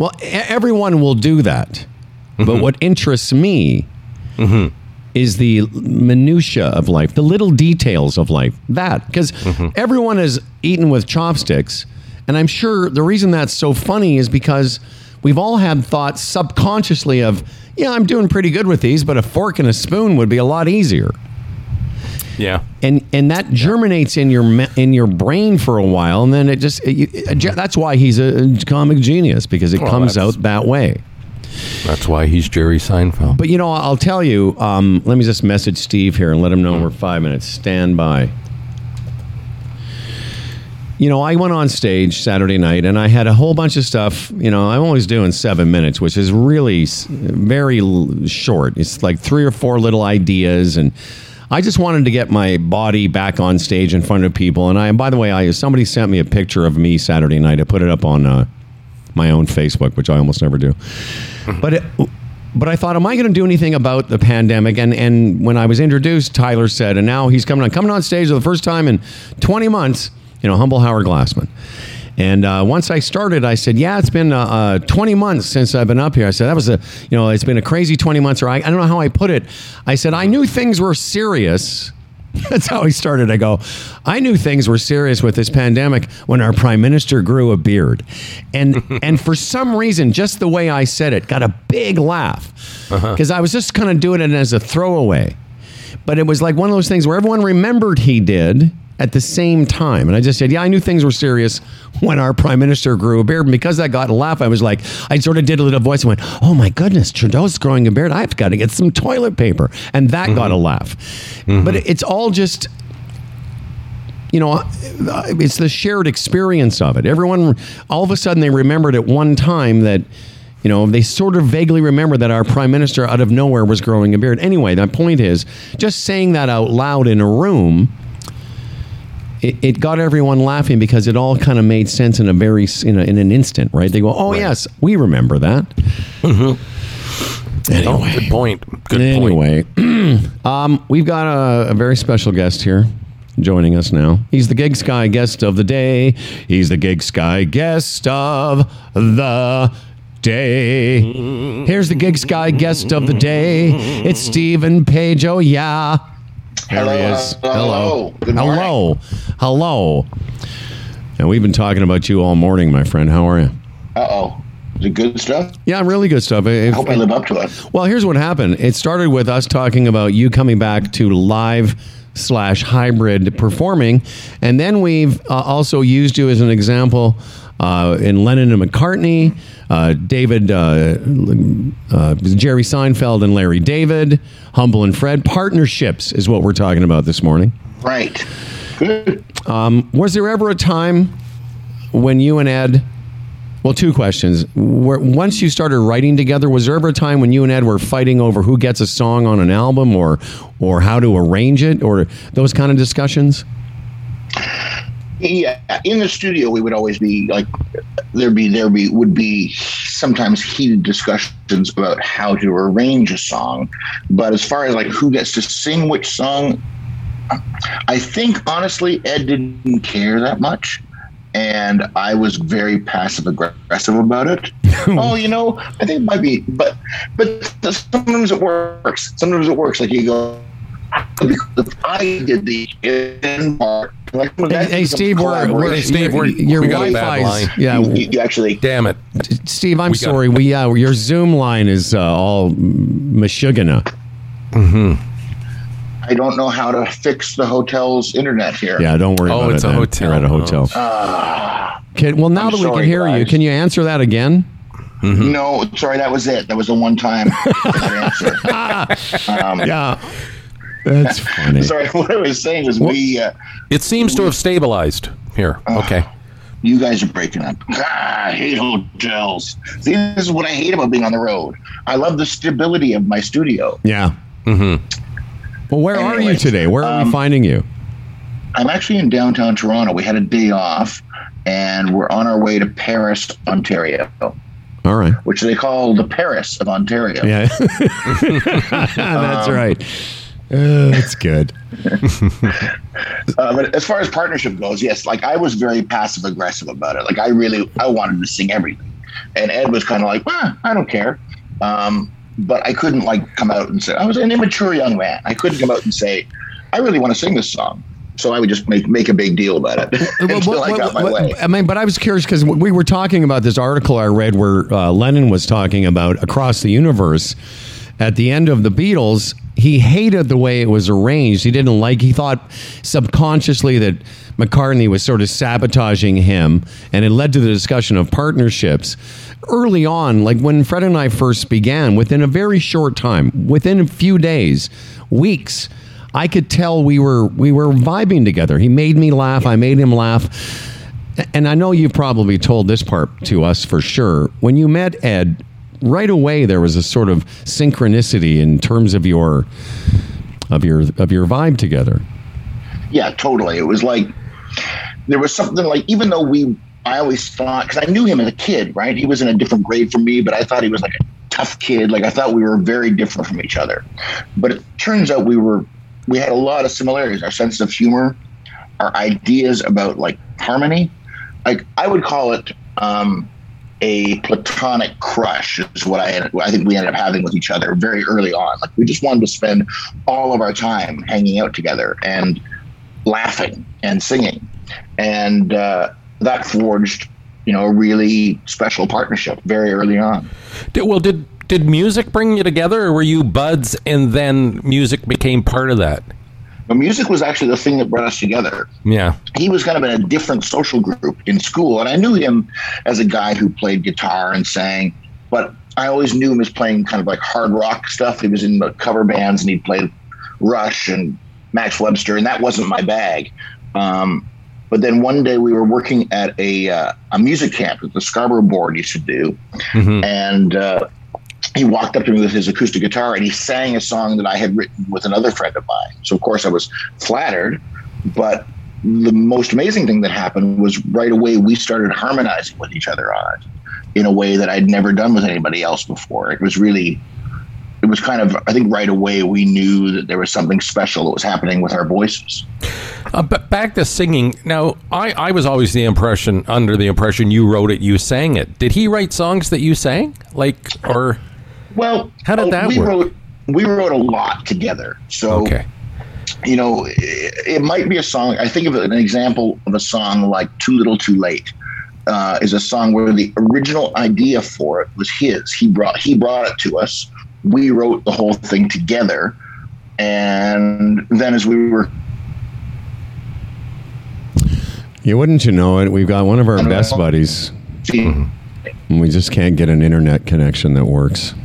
Well, e- everyone will do that. Mm-hmm. But what interests me mm-hmm. is the minutia of life, the little details of life. That, because mm-hmm. everyone is eaten with chopsticks. And I'm sure the reason that's so funny is because we've all had thoughts subconsciously of, yeah, I'm doing pretty good with these, but a fork and a spoon would be a lot easier. Yeah, and and that germinates in your in your brain for a while, and then it just it, it, that's why he's a comic genius, because it well, comes out that way. That's why he's Jerry Seinfeld. But you know, I'll tell you. Um, let me just message Steve here and let him know we're five minutes. Stand by. You know, I went on stage Saturday night, and I had a whole bunch of stuff. You know, I'm always doing seven minutes, which is really very short. It's like three or four little ideas, and I just wanted to get my body back on stage in front of people. And I, by the way, I somebody sent me a picture of me Saturday night. I put it up on uh, my own Facebook, which I almost never do. But it, but I thought, am I going to do anything about the pandemic? And and when I was introduced, Tyler said, and now he's coming on coming on stage for the first time in twenty months. You know, humble Howard Glassman. And uh, once I started, I said, yeah, it's been uh, uh, twenty months since I've been up here. I said, that was a, you know, it's been a crazy twenty months, or I, I don't know how I put it. I said, I knew things were serious. That's how he started. I go, I knew things were serious with this pandemic when our prime minister grew a beard. And and for some reason, just the way I said it, got a big laugh. Because uh-huh. I was just kind of doing it as a throwaway. But it was like one of those things where everyone remembered he did at the same time. And I just said, yeah, I knew things were serious when our prime minister grew a beard. And because I got a laugh, I was like, I sort of did a little voice and went, oh my goodness, Trudeau's growing a beard. I've got to get some toilet paper. And that mm-hmm. got a laugh. Mm-hmm. But it's all just, you know, it's the shared experience of it. Everyone, all of a sudden they remembered at one time that, you know, they sort of vaguely remember that our prime minister out of nowhere was growing a beard. Anyway, my point is, just saying that out loud in a room, It, it got everyone laughing because it all kind of made sense in a very in, a, in an instant, right? They go, "Oh right. yes, we remember that." Mm-hmm. Anyway, oh, good point. Good anyway, point. um, we've got a, a very special guest here joining us now. He's the Gig Sky guest of the day. He's the Gig Sky guest of the day. Here's the Gig Sky guest of the day. It's Stephen Page. Oh yeah. There hello, he is. Hello. Hello. Good morning. Hello. Hello. And we've been talking about you all morning, my friend. How are you? Uh-oh. Is it good stuff? Yeah, really good stuff. If, I hope I live up to it. Well, here's what happened. It started with us talking about you coming back to live slash hybrid performing. And then we've uh, also used you as an example uh, in Lennon and McCartney, uh, David, uh, uh, Jerry Seinfeld and Larry David, Humble and Fred. Partnerships is what we're talking about this morning. Right. Good. Um, was there ever a time when you and Ed, well, two questions. Where, once you started writing together, was there ever a time when you and Ed were fighting over who gets a song on an album or or how to arrange it or those kind of discussions? Yeah, in the studio, we would always be like, there'd be, there be, would be sometimes heated discussions about how to arrange a song. But as far as like who gets to sing which song, I think honestly, Ed didn't care that much. And I was very passive aggressive about it. Oh, you know, I think it might be, but, but sometimes it works. Sometimes it works. Like you go, if I did the end part. Like, hey, hey Steve, we're, we're, Steve, we're, your we got Wi-Fi's, yeah, you, you actually, damn it, Steve. I'm we sorry. We yeah, your Zoom line is uh, all mashugana. Mm-hmm. I don't know how to fix the hotel's internet here. Yeah, don't worry oh, about it. Oh, it's a man. hotel. You're at a hotel. Uh, can, well, now I'm that sorry, we can hear guys. you, can you answer that again? Mm-hmm. No, sorry, that was it. That was the one time answer. Um, yeah. That's funny. Sorry, what I was saying was we... Uh, it seems to have stabilized here. Uh, okay. You guys are breaking up. Ah, I hate hotels. See, this is what I hate about being on the road. I love the stability of my studio. Yeah. Mm-hmm. Well, where Anyways, are you today? Where are um, we finding you? I'm actually in downtown Toronto. We had a day off, and we're on our way to Paris, Ontario. All right. Which they call the Paris of Ontario. Yeah. That's um, right. Uh, that's good. uh, but as far as partnership goes, yes, like I was very passive aggressive about it. Like I really, I wanted to sing everything. And Ed was kind of like, well, I don't care. Um, but I couldn't like come out and say, I was an immature young man. I couldn't come out and say, I really want to sing this song. So I would just make make a big deal about it until what, I got what, my what, way. I mean, but I was curious because we were talking about this article I read where uh, Lennon was talking about Across the Universe. At the end of the Beatles, he hated the way it was arranged. He didn't like, he thought subconsciously that McCartney was sort of sabotaging him, and it led to the discussion of partnerships. Early on, like when Fred and I first began, within a very short time, within a few days, weeks, I could tell we were we were vibing together. He made me laugh. I made him laugh. And I know you've probably told this part to us for sure. When you met Ed, right away there was a sort of synchronicity in terms of your of your of your vibe together. Yeah, totally. It was like there was something like, even though we, I always thought, because I knew him as a kid, right? He was in a different grade from me, but I thought he was like a tough kid. Like I thought we were very different from each other. But it turns out we were. We had a lot of similarities, our sense of humor, our ideas about like harmony. Like I would call it um, a platonic crush is what I ended, I think we ended up having with each other very early on. Like we just wanted to spend all of our time hanging out together and laughing and singing. And uh, that forged, you know, a really special partnership very early on. Did, well, did Did music bring you together, or were you buds and then music became part of that? But music was actually the thing that brought us together. Yeah. He was kind of in a different social group in school, and I knew him as a guy who played guitar and sang, but I always knew him as playing kind of like hard rock stuff. He was in the cover bands, and he played Rush and Max Webster, and that wasn't my bag. Um, but then one day we were working at a uh, a music camp that the Scarborough Board used to do, mm-hmm. and uh, he walked up to me with his acoustic guitar and he sang a song that I had written with another friend of mine. So, of course, I was flattered. But the most amazing thing that happened was right away we started harmonizing with each other on it in a way that I'd never done with anybody else before. It was really, it was kind of, I think right away we knew that there was something special that was happening with our voices. Uh, but back to singing. Now, I, I was always the impression, under the impression you wrote it, you sang it. Did he write songs that you sang? Like, or... Well, how did that we work? Wrote, we wrote a lot together. So, okay. you know, it, it might be a song. I think of an example of a song like Too Little Too Late uh, is a song where the original idea for it was his. He brought he brought it to us. We wrote the whole thing together. And then as we were... You wouldn't you know it, we've got one of our best know. buddies. Mm-hmm. And we just can't get an internet connection that works.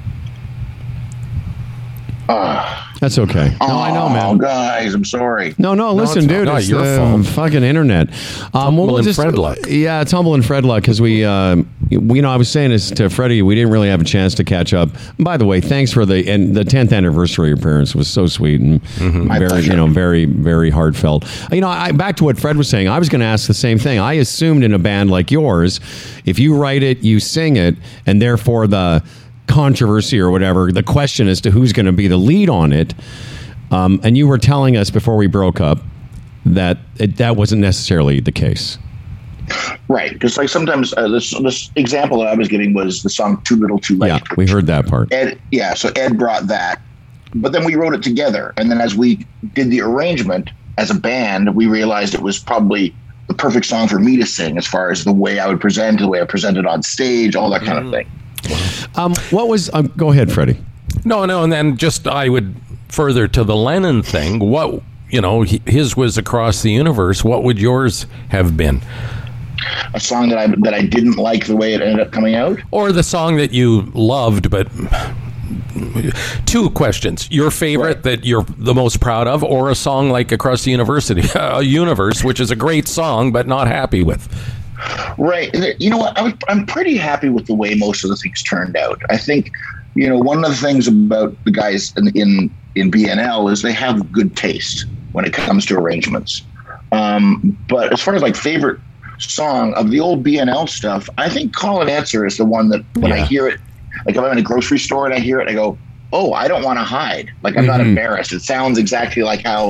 Uh, That's okay. No, oh, I know, man. Guys, I'm sorry. No, no, listen, no, dude. not It's your the fault. fucking internet. Um, Humble we'll and just, Fred luck. Yeah, it's humble and Fred luck because we, uh, we, you know, I was saying this to Freddie. We didn't really have a chance to catch up. By the way, thanks for the and the tenth anniversary appearance was so sweet and Mm-hmm. very, you know, very, very heartfelt. You know, I, back to what Fred was saying. I was going to ask the same thing. I assumed in a band like yours, if you write it, you sing it, and therefore the controversy or whatever, the question as to who's going to be the lead on it. Um, and you were telling us before we broke up that it, that wasn't necessarily the case. Right. Because like sometimes uh, this this example that I was giving was the song Too Little Too Late. Yeah, we heard that part. Ed, yeah, so Ed brought that. But then we wrote it together. And then as we did the arrangement as a band, we realized it was probably the perfect song for me to sing as far as the way I would present, the way I presented on stage, all that kind mm. of thing. Um, what was... Um, go ahead, Freddie. No, no, and then just I would... Further to the Lennon thing, what, you know, his was Across the Universe. What would yours have been? A song that I that I didn't like the way it ended up coming out? Or the song that you loved, but... Two questions. Your favorite right. that you're the most proud of, or a song like Across the University, a Universe, which is a great song, but not happy with? Right. You know what? I was, I'm pretty happy with the way most of the things turned out. I think, you know, one of the things about the guys in, in in B N L is they have good taste when it comes to arrangements. Um, but as far as like favorite song of the old B N L stuff, I think Call and Answer is the one that when yeah. I hear it, like if I'm in a grocery store and I hear it, I go, oh, I don't want to hide. Like I'm mm-hmm. not embarrassed. It sounds exactly like how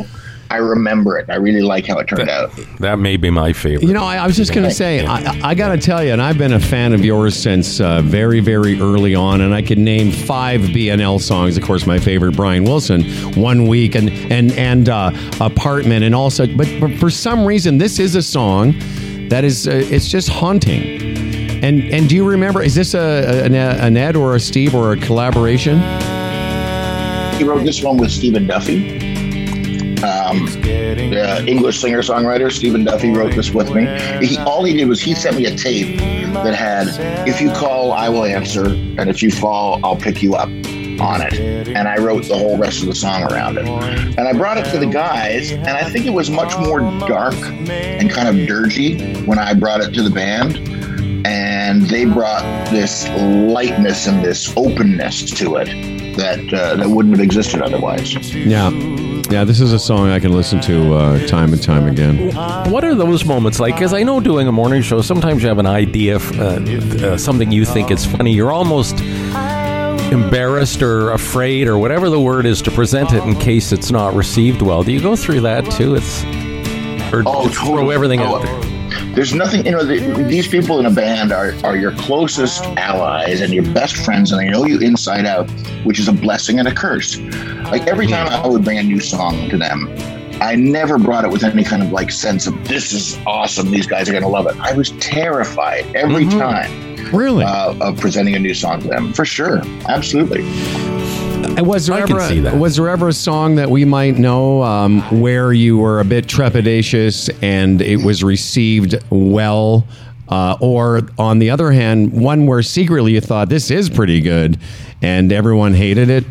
I remember it. I really like how it turned out. That may be my favorite. You know, I, I was just going to say, I, I got to tell you, and I've been a fan of yours since uh, very, very early on, and I could name five B N L songs. Of course, my favorite, Brian Wilson, One Week, and and and uh, Apartment, and also. But, but for some reason, this is a song that is uh, it's just haunting. And and do you remember? Is this a an, an Ed or a Steve or a collaboration? He wrote this one with Stephen Duffy. Um, the English singer-songwriter Stephen Duffy wrote this with me. He, all he did was he sent me a tape that had "If you call, I will answer, and if you fall, I'll pick you up" on it. And I wrote the whole rest of the song around it. And I brought it to the guys, and I think it was much more dark and kind of dirgy when I brought it to the band. And they brought this lightness and this openness to it that uh, that wouldn't have existed otherwise. Yeah. Yeah, this is a song I can listen to uh, time and time again. What are those moments like? Because I know doing a morning show, sometimes you have an idea, of, uh, uh, something you think is funny. You're almost embarrassed or afraid or whatever the word is to present it in case it's not received well. Do you go through that too? It's or oh, just totally. throw everything oh, out there. There's nothing, you know, the, these people in a band are, are your closest allies and your best friends, and they know you inside out, which is a blessing and a curse. Like every time I would bring a new song to them, I never brought it with any kind of like sense of this is awesome, these guys are going to love it. I was terrified every mm-hmm. time. Really? Uh, of presenting a new song to them, for sure. Absolutely. Was there, I ever can see that. A, was there ever a song that we might know um, where you were a bit trepidatious and it was received well? Uh, or, on the other hand, one where secretly you thought, this is pretty good, and everyone hated it?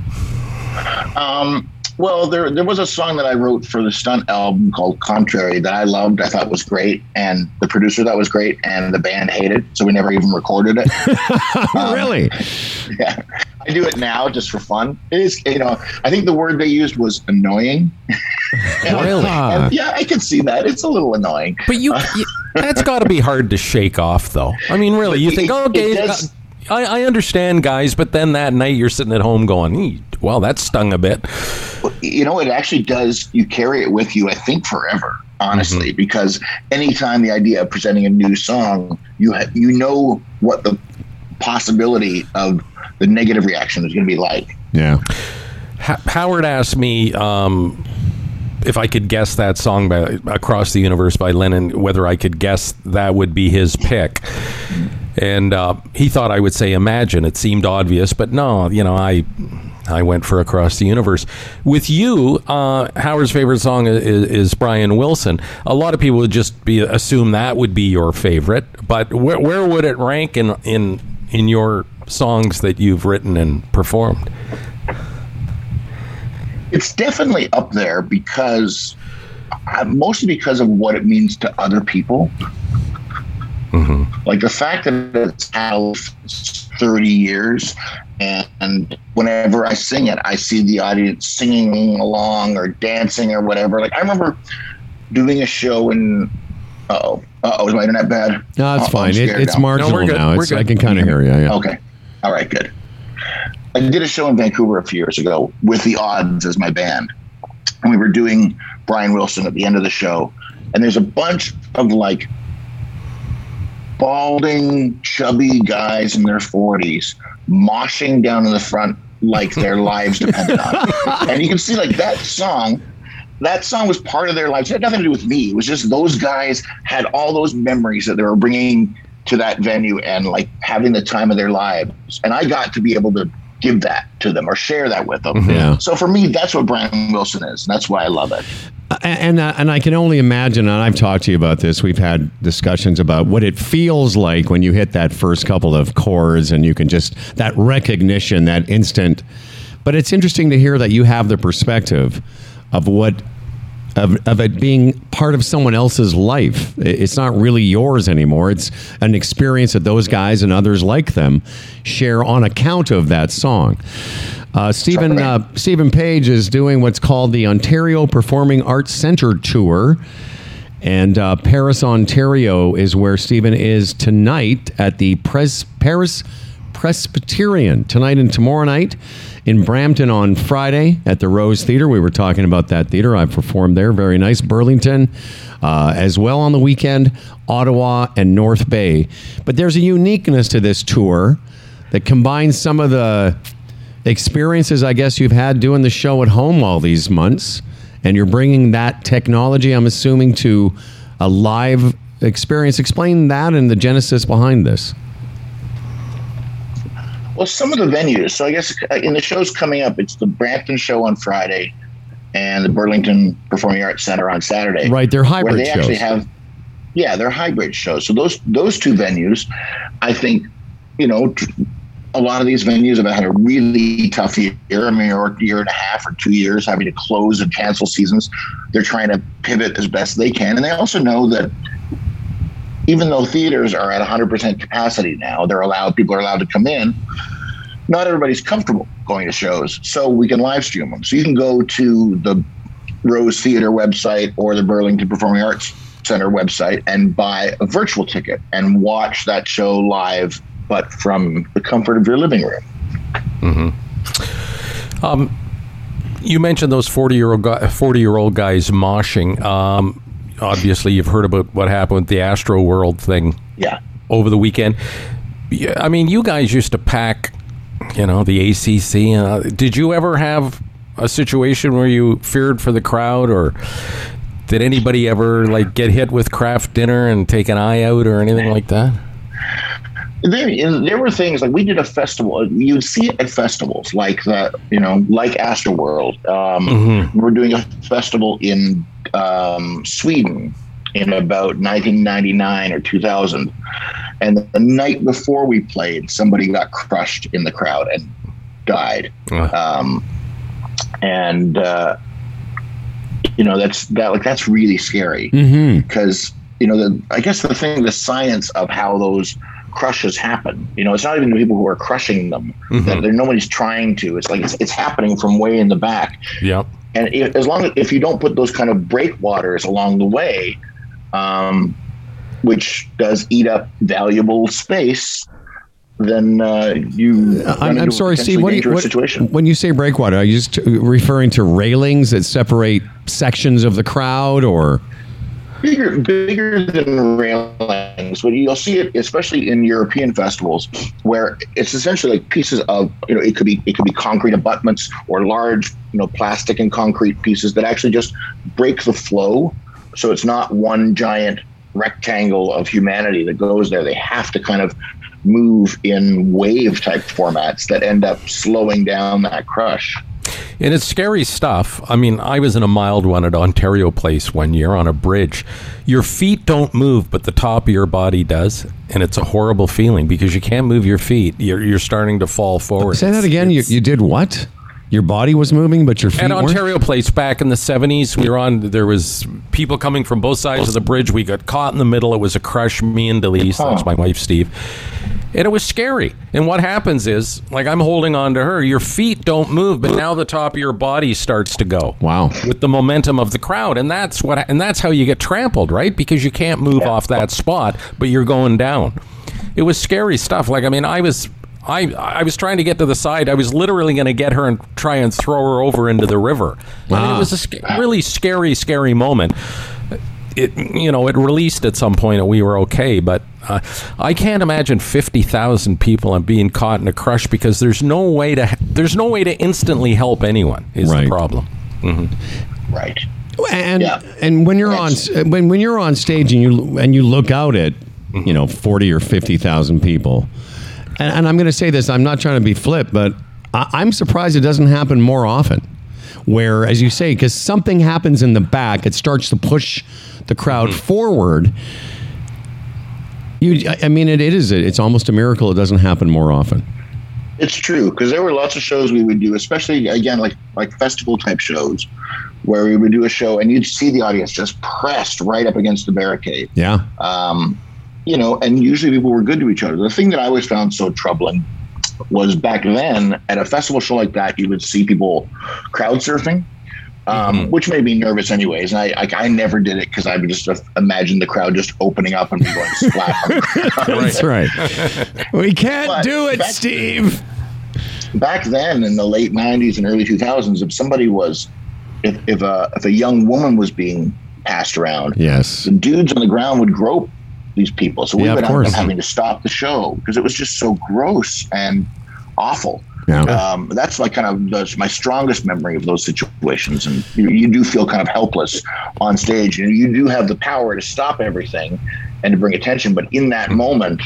Um, well, there there was a song that I wrote for the Stunt album called Contrary that I loved, I thought was great, and the producer thought was great, and the band hated, so we never even recorded it. um, Really? Yeah. I do it now just for fun. It is, you know, I think the word they used was annoying. and, Really? and, yeah, I can see that. It's a little annoying. But you, you that's got to be hard to shake off, though. I mean, really, you think, it, okay, it does, I, I understand, guys, but then that night you're sitting at home going, well, that stung a bit. You know, it actually does. You carry it with you, I think, forever, honestly, mm-hmm. because anytime the idea of presenting a new song, you ha- you know what the possibility of the negative reaction is going to be like. Yeah. H- Howard asked me um, if I could guess that song by Across the Universe by Lennon, whether I could guess that would be his pick. And uh, he thought I would say Imagine. It seemed obvious, but no, you know, I I went for Across the Universe. With you, uh, Howard's favorite song is, is Brian Wilson. A lot of people would just be assume that would be your favorite, but where, where would it rank in in in your songs that you've written and performed? It's definitely up there because uh, mostly because of what it means to other people. Mm-hmm. Like the fact that it's out thirty years, and, and whenever I sing it, I see the audience singing along or dancing or whatever. Like I remember doing a show in uh-oh uh-oh is my internet bad? No, it's oh, fine. It, it's now. marginal no, now. It's, I can kind of hear you. Yeah. Okay. All right, good. I did a show in Vancouver a few years ago with the Odds as my band. And we were doing Brian Wilson at the end of the show. And there's a bunch of like balding, chubby guys in their forties moshing down in the front like their lives depended on it. And you can see like that song, that song was part of their lives. It had nothing to do with me. It was just those guys had all those memories that they were bringing to that venue and like having the time of their lives. And I got to be able to give that to them or share that with them. Yeah. So for me, that's what Brian Wilson is. And that's why I love it. And uh, and I can only imagine, and I've talked to you about this, we've had discussions about what it feels like when you hit that first couple of chords and you can just, that recognition, that instant. But it's interesting to hear that you have the perspective of what, of, of it being part of someone else's life. It's not really yours anymore. It's an experience that those guys and others like them share on account of that song. Uh, Stephen uh, Stephen Page is doing what's called the Ontario Performing Arts Centre Tour. And uh, Paris, Ontario is where Stephen is tonight at the Pres- Paris Presbyterian tonight and tomorrow night. In Brampton on Friday at the Rose Theatre. We were talking about that theater. I performed there. Very nice. Burlington uh, as well on the weekend. Ottawa and North Bay. But there's a uniqueness to this tour that combines some of the experiences, I guess, you've had doing the show at home all these months. And you're bringing that technology, I'm assuming, to a live experience. Explain that and the genesis behind this. Well, some of the venues. So I guess in the shows coming up, it's the Brampton show on Friday and the Burlington Performing Arts Center on Saturday. Right, they're hybrid where they shows. actually have, yeah, they're hybrid shows. So those those two venues, I think, you know, a lot of these venues have had a really tough year. I mean, or a year and a half or two years having to close and cancel seasons. They're trying to pivot as best they can, and they also know that even though theaters are at one hundred percent capacity now, they're allowed, people are allowed to come in. Not everybody's comfortable going to shows, so we can live stream them. So you can go to the Rose Theatre website or the Burlington Performing Arts Center website and buy a virtual ticket and watch that show live, but from the comfort of your living room. Mm-hmm. Um, you mentioned those forty-year-old guy, forty-year-old guys moshing. Um, Obviously, you've heard about what happened with the Astro World thing yeah. over the weekend. Yeah, I mean, you guys used to pack, you know, the A C C. Uh, did you ever have a situation where you feared for the crowd, or did anybody ever like get hit with Kraft Dinner and take an eye out or anything like that? There, there were things like we did a festival. You'd see it at festivals like that, you know, like Astroworld. Um, mm-hmm. We're doing a festival in um, Sweden in about nineteen ninety-nine or two thousand. And the night before we played, somebody got crushed in the crowd and died. Uh. Um, and, uh, you know, that's that like that's really scary because, mm-hmm. you know, the, I guess the thing, the science of how those crushes happen. You know, it's not even the people who are crushing them. Mm-hmm. That nobody's trying to. It's like it's, it's happening from way in the back. Yeah. And if, as long as if you don't put those kind of breakwaters along the way, um, which does eat up valuable space, then uh, you. I'm, I'm sorry, Steve. What, do you, what situation. When you say breakwater, are you just referring to railings that separate sections of the crowd, or? Bigger, bigger than railings. But you'll see it, especially in European festivals, where it's essentially like pieces of, you know, it could be it could be concrete abutments or large, you know, plastic and concrete pieces that actually just break the flow. So it's not one giant rectangle of humanity that goes there. They have to kind of move in wave type formats that end up slowing down that crush. And it's scary stuff. I mean, I was in a mild one at Ontario Place one year on a bridge. Your feet don't move, but the top of your body does. And it's a horrible feeling because you can't move your feet. You're, you're starting to fall forward. Say that again. You, you did what? Your body was moving, but your feet At weren't? Ontario Place back in the seventies, we were on, there was people coming from both sides of the bridge. We got caught in the middle. It was a crush, me and Delise. That's my wife, Steve. And it was scary. And what happens is, like, I'm holding on to her. Your feet don't move, but now the top of your body starts to go. Wow. With the momentum of the crowd. And that's what, and that's how you get trampled, right? Because you can't move yeah. off that spot, but you're going down. It was scary stuff. Like, I mean, I was... I I was trying to get to the side. I was literally going to get her and try and throw her over into the river. Wow. I mean, it was a sc- really scary, scary moment. It you know it released at some point and we were okay, but uh, I can't imagine fifty thousand people and being caught in a crush because there's no way to there's no way to instantly help anyone. Is right. the problem? Mm-hmm. Right. And yeah. and when you're That's, on when when you're on stage and you and you look out at you know forty or fifty thousand people. And, and I'm going to say this, I'm not trying to be flip, but I, I'm surprised it doesn't happen more often. Where, as you say, because something happens in the back, it starts to push the crowd mm-hmm. forward. You, I mean, it, it is. It's almost a miracle it doesn't happen more often. It's true, because there were lots of shows we would do, especially, again, like like festival-type shows, where we would do a show and you'd see the audience just pressed right up against the barricade. Yeah. Um, you know, and usually people were good to each other. The thing that I always found so troubling was back then at a festival show like that, you would see people crowd surfing, um, Mhm. which made me nervous anyways. And I, I, I never did it because I would just imagine the crowd just opening up and me going splat. on the ground. That's right. We can't But do it, back- Steve. Back then, in the late nineties and early two thousands, if somebody was, if if a if a young woman was being passed around, Yes. the dudes on the ground would grope these people. So we Yeah, of would end course. up having to stop the show because it was just so gross and awful. Yeah. Um, that's like kind of that's my strongest memory of those situations. And you, you do feel kind of helpless on stage. And you do have the power to stop everything and to bring attention. But in that moment,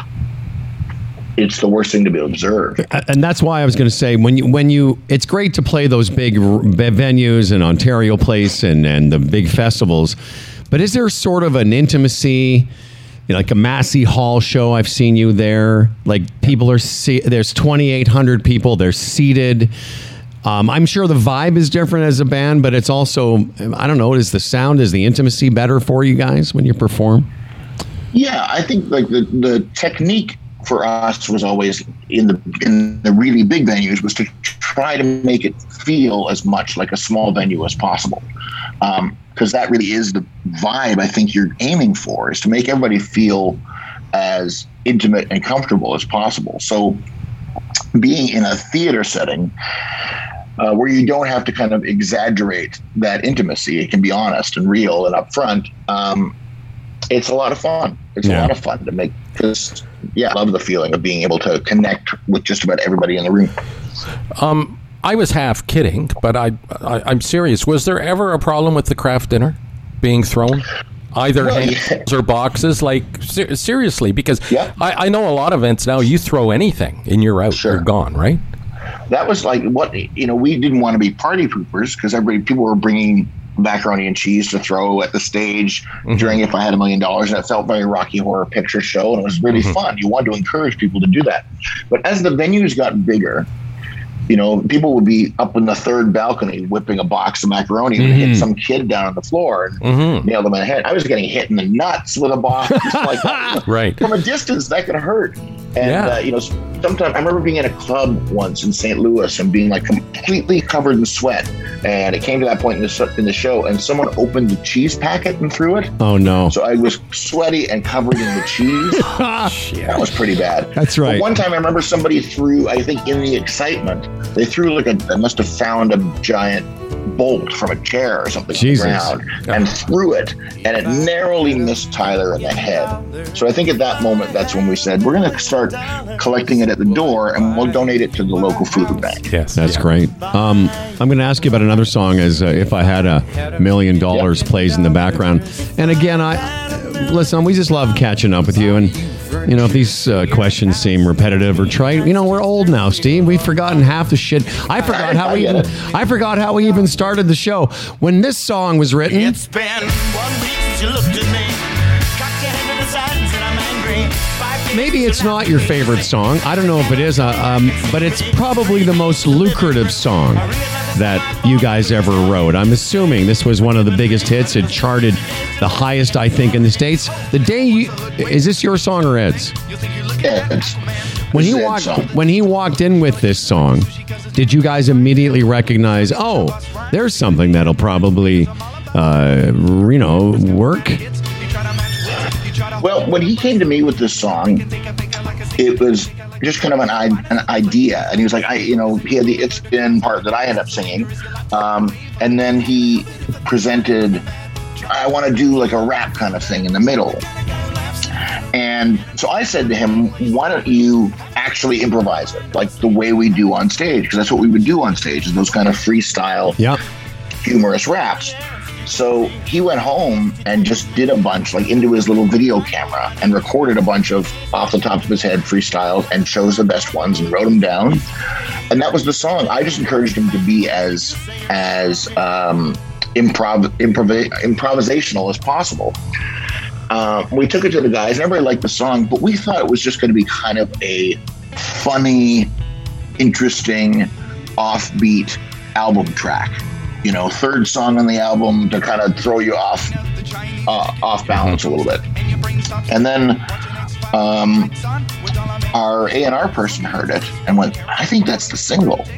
it's the worst thing to be observed. And that's why I was going to say when you when you it's great to play those big r- venues in Ontario Place and and the big festivals, but is there sort of an intimacy, you know, like a Massey Hall show? I've seen you there. Like people are see, there's twenty-eight hundred people. They're seated. Um, I'm sure the vibe is different as a band, but it's also I don't know. Is the sound is the intimacy better for you guys when you perform? Yeah, I think like the, the technique for us was always in the in the really big venues was to try to make it feel as much like a small venue as possible, because that really is the vibe I think you're aiming for, is to make everybody feel as intimate and comfortable as possible. So being in a theater setting uh, where you don't have to kind of exaggerate that intimacy, it can be honest and real and upfront. Um, it's a lot of fun. It's Yeah. a lot of fun to make, because yeah, I love the feeling of being able to connect with just about everybody in the room. Um, I was half kidding, but I, I, I'm serious. Was there ever a problem with the craft dinner being thrown? Either Well, hands yeah. or boxes? Like, ser- seriously, because Yeah. I, I know a lot of events now, you throw anything and you're out. Sure. You're gone, right? That was like what, you know, we didn't want to be party poopers because everybody, people were bringing macaroni and cheese to throw at the stage Mm-hmm. during If I Had a Million Dollars, and it felt very Rocky Horror Picture Show, and it was really Mm-hmm. fun. You wanted to encourage people to do that. But as the venues got bigger, you know, people would be up in the third balcony whipping a box of macaroni and hit some kid down on the floor and Mhm. nail them in the head. I was getting hit in the nuts with a box. Like that. Right. From a distance, that could hurt. And, Yeah. uh, you know, sometimes I remember being in a club once in Saint Louis and being like completely covered in sweat. And it came to that point in the, in the show, and someone opened the cheese packet and threw it. Oh no. So I was sweaty and covered in the cheese. That was pretty bad. That's right. But one time I remember somebody threw, I think in the excitement, they threw like a, they must have found a giant bolt from a chair or something Jesus. on the ground and threw it, and it narrowly missed Tyler in the head. So I think at that moment, that's when we said, we're going to start collecting it at the door and we'll donate it to the local food bank. Yes. That's yeah. great. Um, I'm going to ask you about another song as uh, If I Had a Million Dollars plays in the background. And again, I listen, we just love catching up with you. And, you know, if these uh, questions seem repetitive or trite, you know, we're old now, Steve. We've forgotten half the shit. I forgot how I we get even, it. I forgot how we even started the show. When this song was written, It's been one week since you looked at me. Cocked your head to the side and said I'm angry. Five maybe it's not your favorite song. I don't know if it is, uh, um, but it's probably the most lucrative song that you guys ever wrote. I'm assuming this was one of the biggest hits. It charted the highest, I think, in the States. The day you, is this your song or Ed's? Yeah, it's, When he It's Ed's walked song. when he walked in with this song, did you guys immediately recognize, oh, there's something that'll probably, uh, you know, work? Well, when he came to me with this song, it was just kind of an, i- an idea, and he was like, "I, you know, he had the It's Been part that I ended up singing, um, and then he presented, I want to do like a rap kind of thing in the middle." And so I said to him, "Why don't you actually improvise it, like the way we do on stage? Because that's what we would do on stage, is those kind of freestyle, Yep. humorous raps." So he went home and just did a bunch, like into his little video camera, and recorded a bunch of off the top of his head freestyles and chose the best ones and wrote them down. And that was the song. I just encouraged him to be as as um, improv, improv improvisational as possible. Uh, we took it to the guys, and everybody liked the song, but we thought it was just going to be kind of a funny, interesting, offbeat album track. You know, third song on the album to kind of throw you off uh, off balance a little bit. And then um, our A and R person heard it and went, "I think that's the single."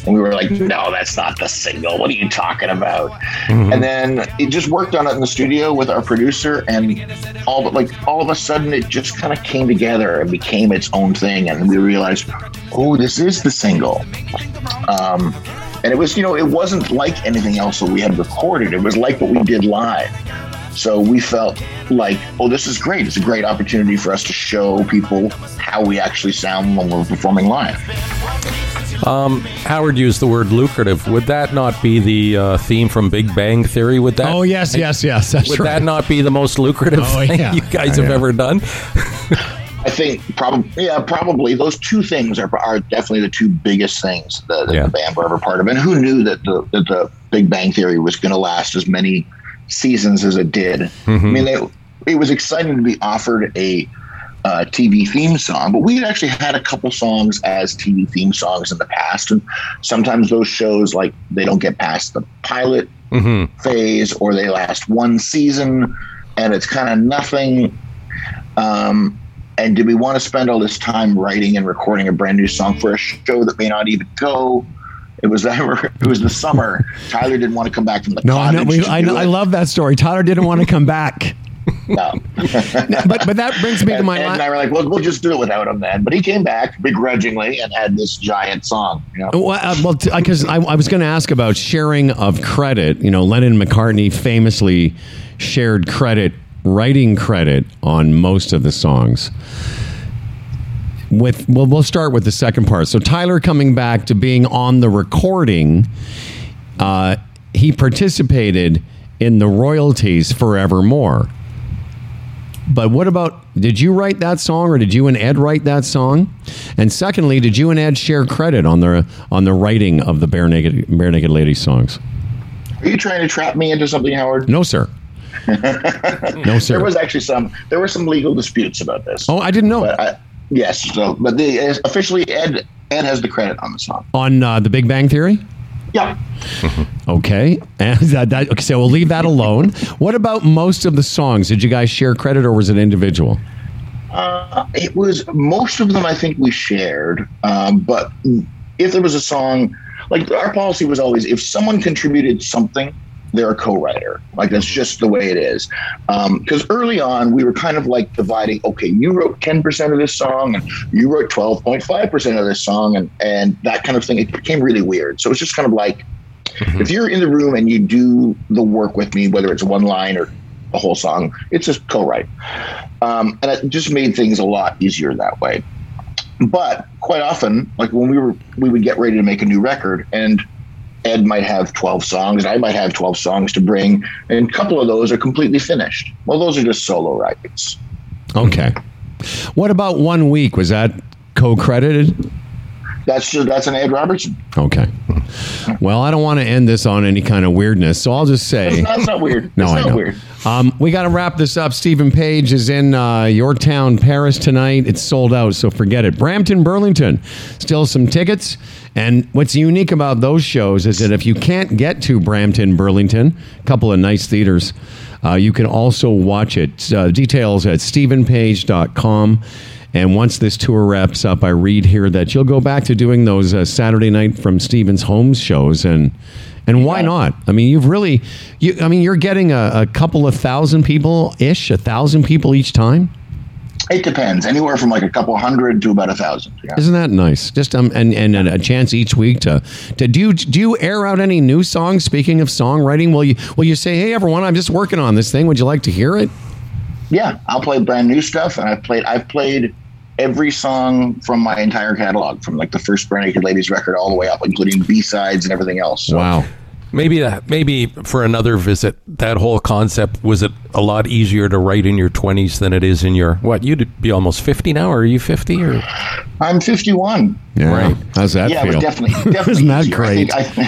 And we were like, no, that's not the single. What are you talking about? Mm-hmm. And then it just worked on it in the studio with our producer, and all but like all of a sudden it just kind of came together and became its own thing. And we realized, oh, this is the single. Um, and it was, you know, it wasn't like anything else that we had recorded. It was like what we did live. So we felt like, oh, this is great. It's a great opportunity for us to show people how we actually sound when we're performing live. Um, Howard used the word lucrative. Would that not be the uh, theme from Big Bang Theory? Would that? Oh yes, yes, yes. That's would right. that not be the most lucrative oh, thing yeah. you guys oh, have yeah. ever done? I think probably, yeah, probably those two things are are definitely the two biggest things that, that yeah. the band were ever part of. And who knew that the that the Big Bang Theory was going to last as many seasons as it did? Mm-hmm. I mean, it, it was exciting to be offered a Uh, T V theme song, but we had actually had a couple songs as T V theme songs in the past, and sometimes those shows, like, they don't get past the pilot mm-hmm. phase, or they last one season and it's kind of nothing. Um, and did we want to spend all this time writing and recording a brand new song for a show that may not even go? It was that. It was the summer. Tyler didn't want to come back from the no, cottage. No, we, I, know, I love that story. Tyler didn't want to come back. No. but but that brings me and, to my Ed la- and I were like, well, we'll just do it without him then. But he came back begrudgingly and had this giant song. You know? Well, uh, well, because I, I was going to ask about sharing of credit. You know, Lennon and McCartney famously shared credit, writing credit on most of the songs. With well, we'll start with the second part. So Tyler coming back to being on the recording, uh, he participated in the royalties forevermore. But what about, did you write that song, or did you and Ed write that song? And secondly, did you and Ed share credit on the on the writing of the Bare Naked Bare Naked Ladies songs? Are you trying to trap me into something, Howard? No, sir. No, sir. There was actually some there were some legal disputes about this. Oh, I didn't know. But I, yes, so but the uh, officially Ed Ed has the credit on the song. On uh, the Big Bang Theory? Yeah. Okay. And that, that, okay, so we'll leave that alone. What about most of the songs? Did you guys share credit, or was it individual? Uh, it was most of them. I think we shared, um, but if there was a song, like, our policy was always, if someone contributed something, they're a co-writer. Like, that's just the way it is. Because um, early on, we were kind of like dividing, okay, you wrote ten percent of this song, and you wrote twelve point five percent of this song, and, and that kind of thing. It became really weird. So it's just kind of like, mm-hmm. if you're in the room and you do the work with me, whether it's one line or a whole song, it's just co-write. Um, and it just made things a lot easier that way. But quite often, like when we were, we would get ready to make a new record, and Ed might have twelve songs, and I might have twelve songs to bring, and a couple of those are completely finished. Well, those are just solo writes. Okay. What about One Week? Was that co-credited? That's just, that's an Ed Robertson. Okay. Well, I don't want to end this on any kind of weirdness, so I'll just say... That's not, that's not weird. No, that's I not know. weird. Um, we got to wrap this up. Stephen Page is in uh, your town, Paris, tonight. It's sold out, so forget it. Brampton, Burlington, still some tickets. And what's unique about those shows is that if you can't get to Brampton, Burlington, a couple of nice theaters, uh, you can also watch it. Uh, details at stephen page dot com. And once this tour wraps up, I read here that you'll go back to doing those uh, Saturday night from Stephen's Homes shows, and and why not? I mean, you've really, you, I mean, you're getting a, a couple of thousand people ish, a thousand people each time. It depends, anywhere from like a couple hundred to about a thousand. Yeah. Isn't that nice? Just um, and and a chance each week to to do you do you air out any new songs? Speaking of songwriting, will you will you say, hey everyone, I'm just working on this thing. Would you like to hear it? Yeah, I'll play brand new stuff, and I've played I've played. every song from my entire catalog, from like the first Bare Naked Ladies record all the way up, including B-sides and everything else. So. Wow. Maybe that, maybe for another visit, that whole concept, was it a lot easier to write in your twenties than it is in your, what, you'd be almost fifty now, or are you fifty? Or? I'm fifty-one. Yeah. Right. How's that yeah, feel? Yeah, definitely, definitely Isn't that easier. great?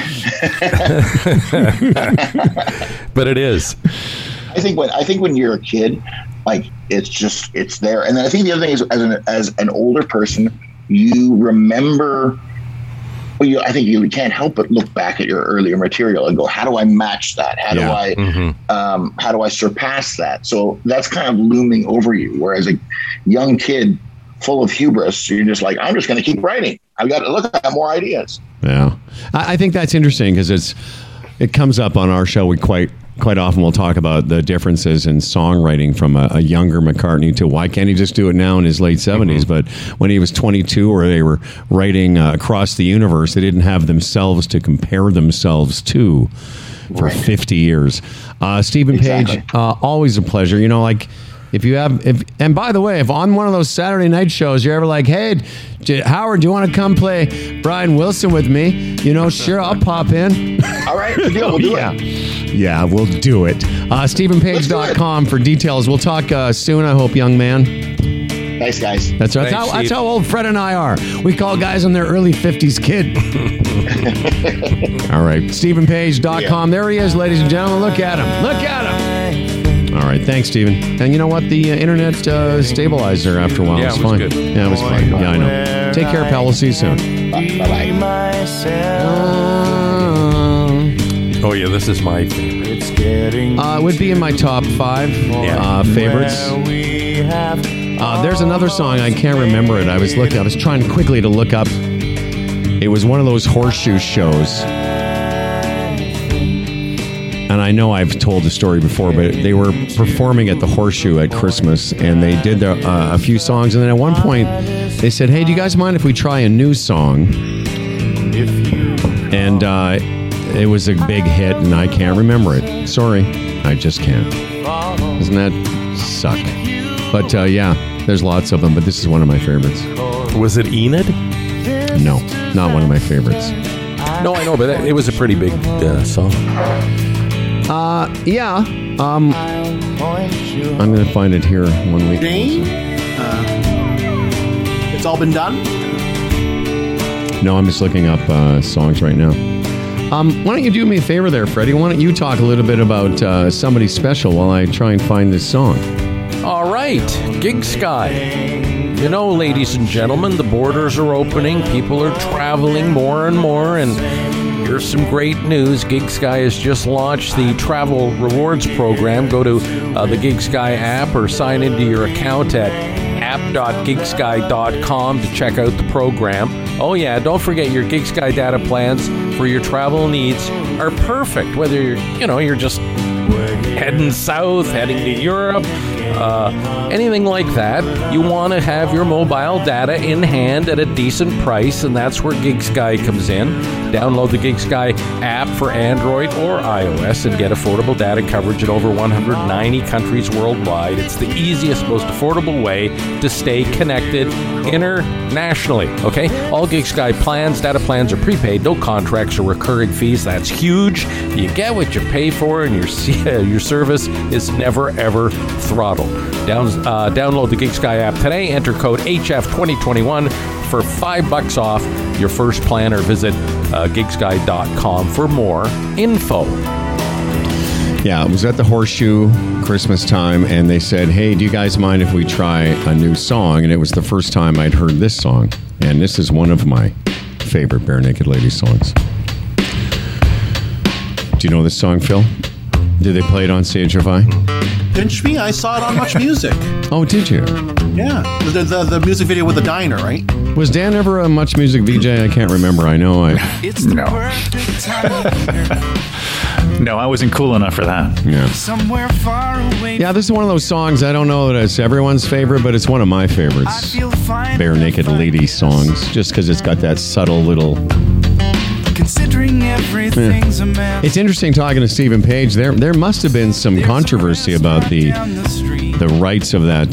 I think, I, But it is. I think when I think when you're a kid, like, it's just, it's there. And then I think the other thing is, as an as an older person, you remember. Well, you, I think you can't help but look back at your earlier material and go, how do I match that? How Yeah. do I, Mm-hmm. um, how do I surpass that? So that's kind of looming over you. Whereas a young kid, full of hubris. You're just like, I'm just going to keep writing. I've got to look at more ideas. Yeah, I, I think that's interesting because it's it comes up on our show. We quite quite often we'll talk about the differences in songwriting from a, a younger McCartney to why can't he just do it now in his late seventies? Mm-hmm. But when he was twenty-two, or they were writing uh, across the universe, they didn't have themselves to compare themselves to for right. fifty years. Uh, Stephen exactly. Page, uh, always a pleasure. You know, like. If you have, if and by the way, if on one of those Saturday night shows you're ever like, hey, J- Howard, do you want to come play Brian Wilson with me? You know, sure, I'll pop in. All right, good deal. We'll do yeah. it. Yeah, we'll do it. Uh, Stephen Page dot com for details. We'll talk uh, soon, I hope, young man. Thanks, guys. That's, right. that's, how, that's how old Fred and I are. We call guys in their early fifties kid. All right, Stephen Page dot com. Yeah. There he is, ladies and gentlemen. Look at him. Look at him. All right, thanks, Stephen. And you know what? The uh, internet uh, stabilized there after a while. Yeah, it was, it was fine. good. Yeah, it was fine. Yeah, I know. Take care, pal. We'll see you soon. Bye bye. Oh yeah, this is my favorite. Uh, it would be in my top five uh, favorites. Uh, there's another song. I can't remember it. I was looking. I was trying quickly to look up. It was one of those horseshoe shows. And I know I've told the story before, but they were performing at the Horseshoe at Christmas, and they did the, uh, a few songs. And then at one point, they said, hey, do you guys mind if we try a new song? And uh, it was a big hit, and I can't remember it. Sorry, I just can't. Doesn't that suck? But uh, yeah, there's lots of them, but this is one of my favorites. Was it Enid? No, not one of my favorites. No, I know, but it was a pretty big uh, song. Uh, yeah. Um, I'm going to find it here one week. Jane? Uh, it's all been done? No, I'm just looking up uh, songs right now. Um, why don't you do me a favor there, Freddie? Why don't you talk a little bit about uh, somebody special while I try and find this song? All right. Gig Sky. You know, ladies and gentlemen, the borders are opening. People are traveling more and more, and here's some great news. Gig Sky has just launched the travel rewards program. Go to uh, the Gig Sky app or sign into your account at app dot gig sky dot com to check out the program. Oh yeah, don't forget your Gig Sky data plans for your travel needs are perfect. Whether you're, you know, you're just heading south, heading to Europe, uh, anything like that, you want to have your mobile data in hand at a decent price, and that's where Gig Sky comes in. Download the Gig Sky app for Android or iOS and get affordable data coverage in over one hundred ninety countries worldwide. It's the easiest, most affordable way to stay connected internationally. Okay? All Gig Sky plans, data plans are prepaid, no contracts or recurring fees. That's huge. You get what you pay for, and your your service is never ever throttled. Down, uh, download the Gig Sky app today. Enter code H F twenty twenty-one for five bucks off your first plan, or visit uh, gig sky dot com for more info. Yeah, it was at the Horseshoe Christmas time, and they said, hey, do you guys mind if we try a new song? And it was the first time I'd heard this song, and this is one of my favorite Bare Naked Ladies songs. Do you know this song, Phil? Did they play it on Stage of I? Pinch Me? I saw it on Much Music. Oh, did you? Yeah. The, the, the music video with the diner, right? Was Dan ever a Much Music V J? I can't remember. I know I... It's the no. No, I wasn't cool enough for that. Yeah. Somewhere far away. Yeah, this is one of those songs, I don't know that it's everyone's favorite, but it's one of my favorites. Bare Naked Lady songs, just because it's got that subtle little... Considering everything's a mess. It's interesting talking to Stephen Page. There there must have been some controversy about the the rights of that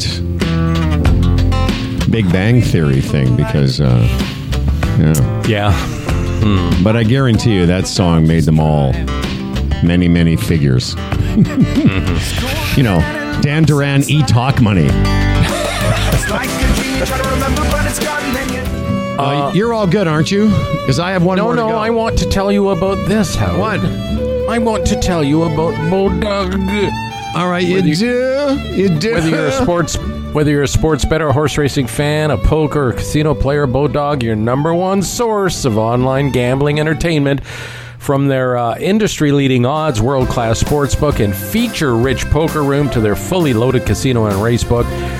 Big Bang Theory thing, because, uh, yeah. Yeah. Hmm. But I guarantee you that song made them all many, many figures. Mm-hmm. You know, Dan Duran, E-Talk money. It's like a dream you try to remember, but it's gone, then you... Uh, you're all good, aren't you? Because I have one no, more to No, no, go. I want to tell you about this, Howard. What? I want to tell you about Bodog. All right, you, you do. You do. Whether you're a sports, whether you're a sports bettor, a horse racing fan, a poker or casino player, Bodog, your number one source of online gambling entertainment. From their uh, industry-leading odds, world-class sportsbook, and feature-rich poker room to their fully loaded casino and racebook,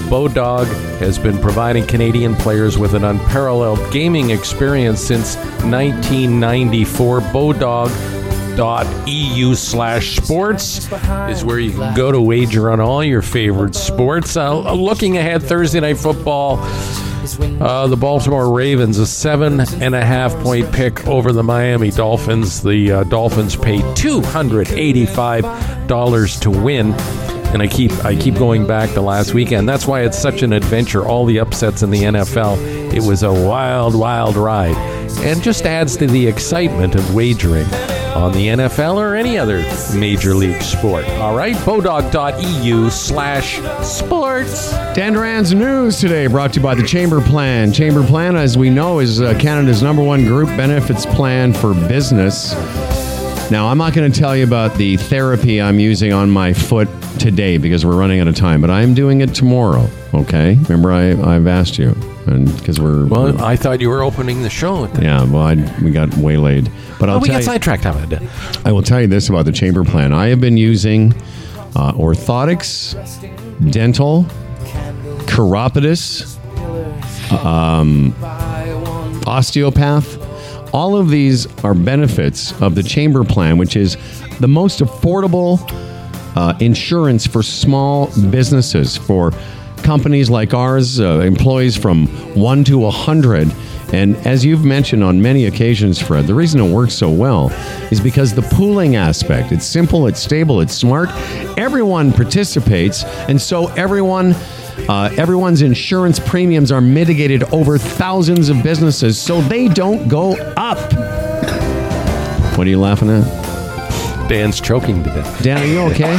Bodog has been providing Canadian players with an unparalleled gaming experience since nineteen ninety-four. Bodog dot E U slash sports is where you can go to wager on all your favorite sports. Uh, looking ahead, Thursday Night Football, uh, the Baltimore Ravens, a seven and a half point pick over the Miami Dolphins. The uh, Dolphins pay two hundred eighty-five dollars to win. And I keep I keep going back to last weekend. That's why it's such an adventure. All the upsets in the N F L. It was a wild, wild ride. And just adds to the excitement of wagering on the N F L or any other major league sport. All right, Bodog dot E U slash sports. Dan Duran's News today brought to you by the Chamber Plan. Chamber Plan, as we know, is uh, Canada's number one group benefits plan for business. Now, I'm not going to tell you about the therapy I'm using on my foot today because we're running out of time, but I'm doing it tomorrow, okay? Remember, I, I've asked you, and because we're... Well, we're, I thought you were opening the show. With that. Yeah, well, I, we got waylaid. But I'll oh, we tell got you, sidetracked on it. I will tell you this about the Chamber Plan. I have been using uh, orthotics, dental, chiropodist, um, osteopath. All of these are benefits of the Chamber Plan, which is the most affordable uh, insurance for small businesses, for companies like ours, uh, employees from one to a hundred. And as you've mentioned on many occasions, Fred, the reason it works so well is because the pooling aspect. It's simple, it's stable, it's smart. Everyone participates, and so everyone... Uh, everyone's insurance premiums are mitigated over thousands of businesses, so they don't go up. What are you laughing at? Dan's choking to death. Dan, are you okay?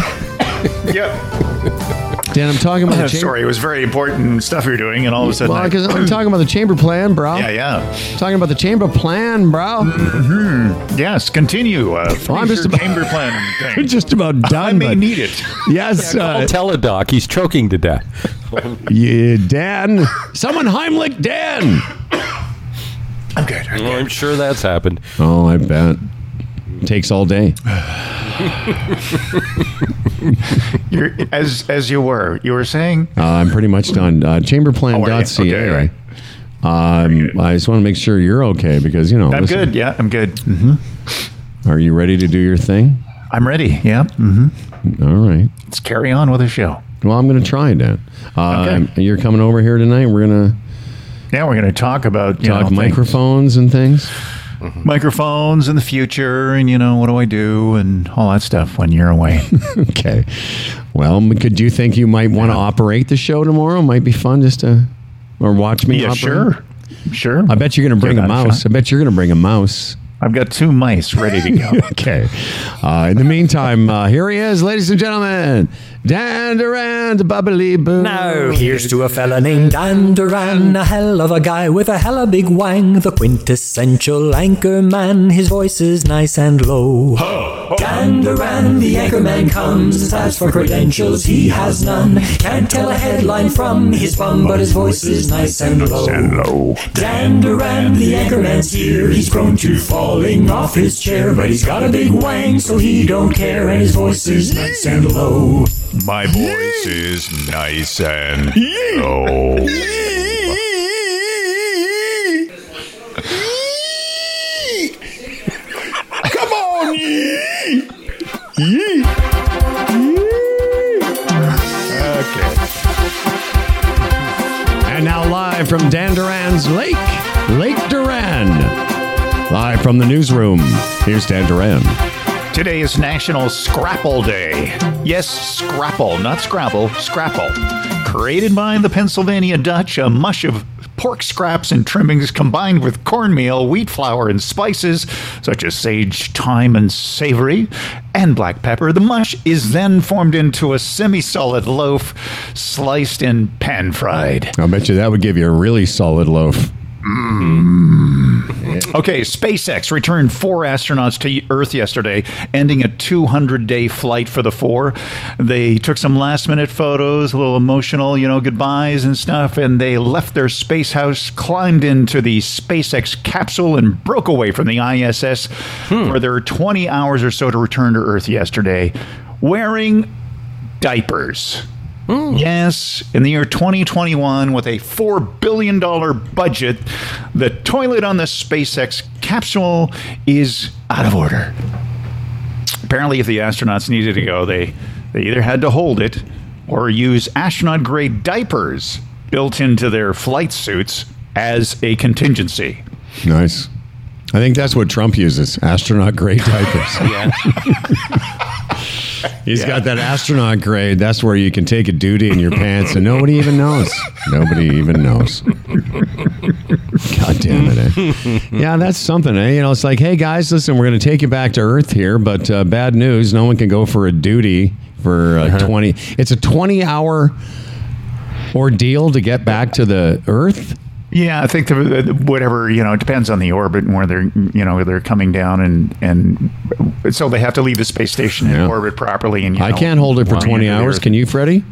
Yep. Dan, I'm talking about the chamber. Sorry, it was very important stuff you're doing, and all of a sudden... Well, I- because I'm talking about the Chamber Plan, bro. Yeah, yeah. Talking about the Chamber Plan, bro. Mm-hmm. Yes, continue. Uh, Well, I'm just your about- chamber plan We're thing. just about done. I may but need it. Yes, Call uh, Teledoc. He's choking to death. yeah, Dan. Someone Heimlich Dan. I'm good. I'm Well, good. I'm sure that's happened. Oh, I bet. Takes all day. You're, as as you were, you were saying. Uh, I'm pretty much done. Uh, chamberplan dot c a. Okay, all right. Um, I just want to make sure you're okay because, you know. I'm listen, good. Yeah, I'm good. hmm Are you ready to do your thing? I'm ready. Yeah. hmm All right. Let's carry on with the show. Well, I'm going to try, Dan. Uh, Okay. You're coming over here tonight. We're going to Now we're going to talk about you talk know, things. microphones and things. microphones in the future, and you know what do I do, and all that stuff when you're away. Okay. Well, could you think you might want to operate the show tomorrow? Might be fun just to, or watch me Yeah, operate. sure, sure. I bet you're going to bring Give a that a mouse. shot. I bet you're going to bring a mouse. I've got two mice ready to go. Okay. Uh, in the meantime, uh, here he is, ladies and gentlemen. Dan Duran, the bubbly boo. Now, here's to a fella named Dan Duran, a hell of a guy with a hella big wang, the quintessential anchor man. His voice is nice and low. Dan Duran, the anchor man comes. As for credentials, he has none. Can't tell a headline from his bum, but his voice is nice and low. Hello. Dan Duran, the anchor man's here. He's prone to falling off his chair, but he's got a big wang, so he don't care, and his voice is nice and low. My voice is nice and low. Come on, yee! Yee! Okay. And now live from Dan Duran's Lake, Lake Duran. Live from the newsroom, here's Dan Duran. Today is National Scrapple Day. Yes, scrapple, not scrabble, scrapple. Created by the Pennsylvania Dutch, a mush of pork scraps and trimmings combined with cornmeal, wheat flour, and spices such as sage, thyme, and savory, and black pepper. The mush is then formed into a semi-solid loaf, sliced and pan-fried. I'll bet you that would give you a really solid loaf. Okay, SpaceX returned four astronauts to Earth yesterday, ending a two hundred day flight for the four. They took some last-minute photos, a little emotional, you know, goodbyes and stuff, and they left their space house, climbed into the SpaceX capsule, and broke away from the I S S for their twenty hours or so to return to Earth yesterday, wearing diapers. Mm. Yes, in the year twenty twenty-one, with a four billion dollars budget, the toilet on the SpaceX capsule is out of order. Apparently, if the astronauts needed to go, they, they either had to hold it or use astronaut-grade diapers built into their flight suits as a contingency. Nice. I think that's what Trump uses, astronaut-grade diapers. Yeah. He's Yeah. got that astronaut grade. That's where you can take a duty in your pants and nobody even knows. Nobody even knows. God damn it. Eh? Yeah, that's something. Eh? You know, it's like, hey, guys, listen, we're going to take you back to Earth here, but uh, bad news. No one can go for a duty for uh, Uh-huh. twenty. It's a twenty-hour ordeal to get back to the Earth. Yeah, I think the, the, whatever, you know, it depends on the orbit and where they're, you know, they're coming down, and and so they have to leave the space station in Yeah. orbit properly. And you I know, can't hold it for flying twenty into the hours. Earth. Can you, Freddie?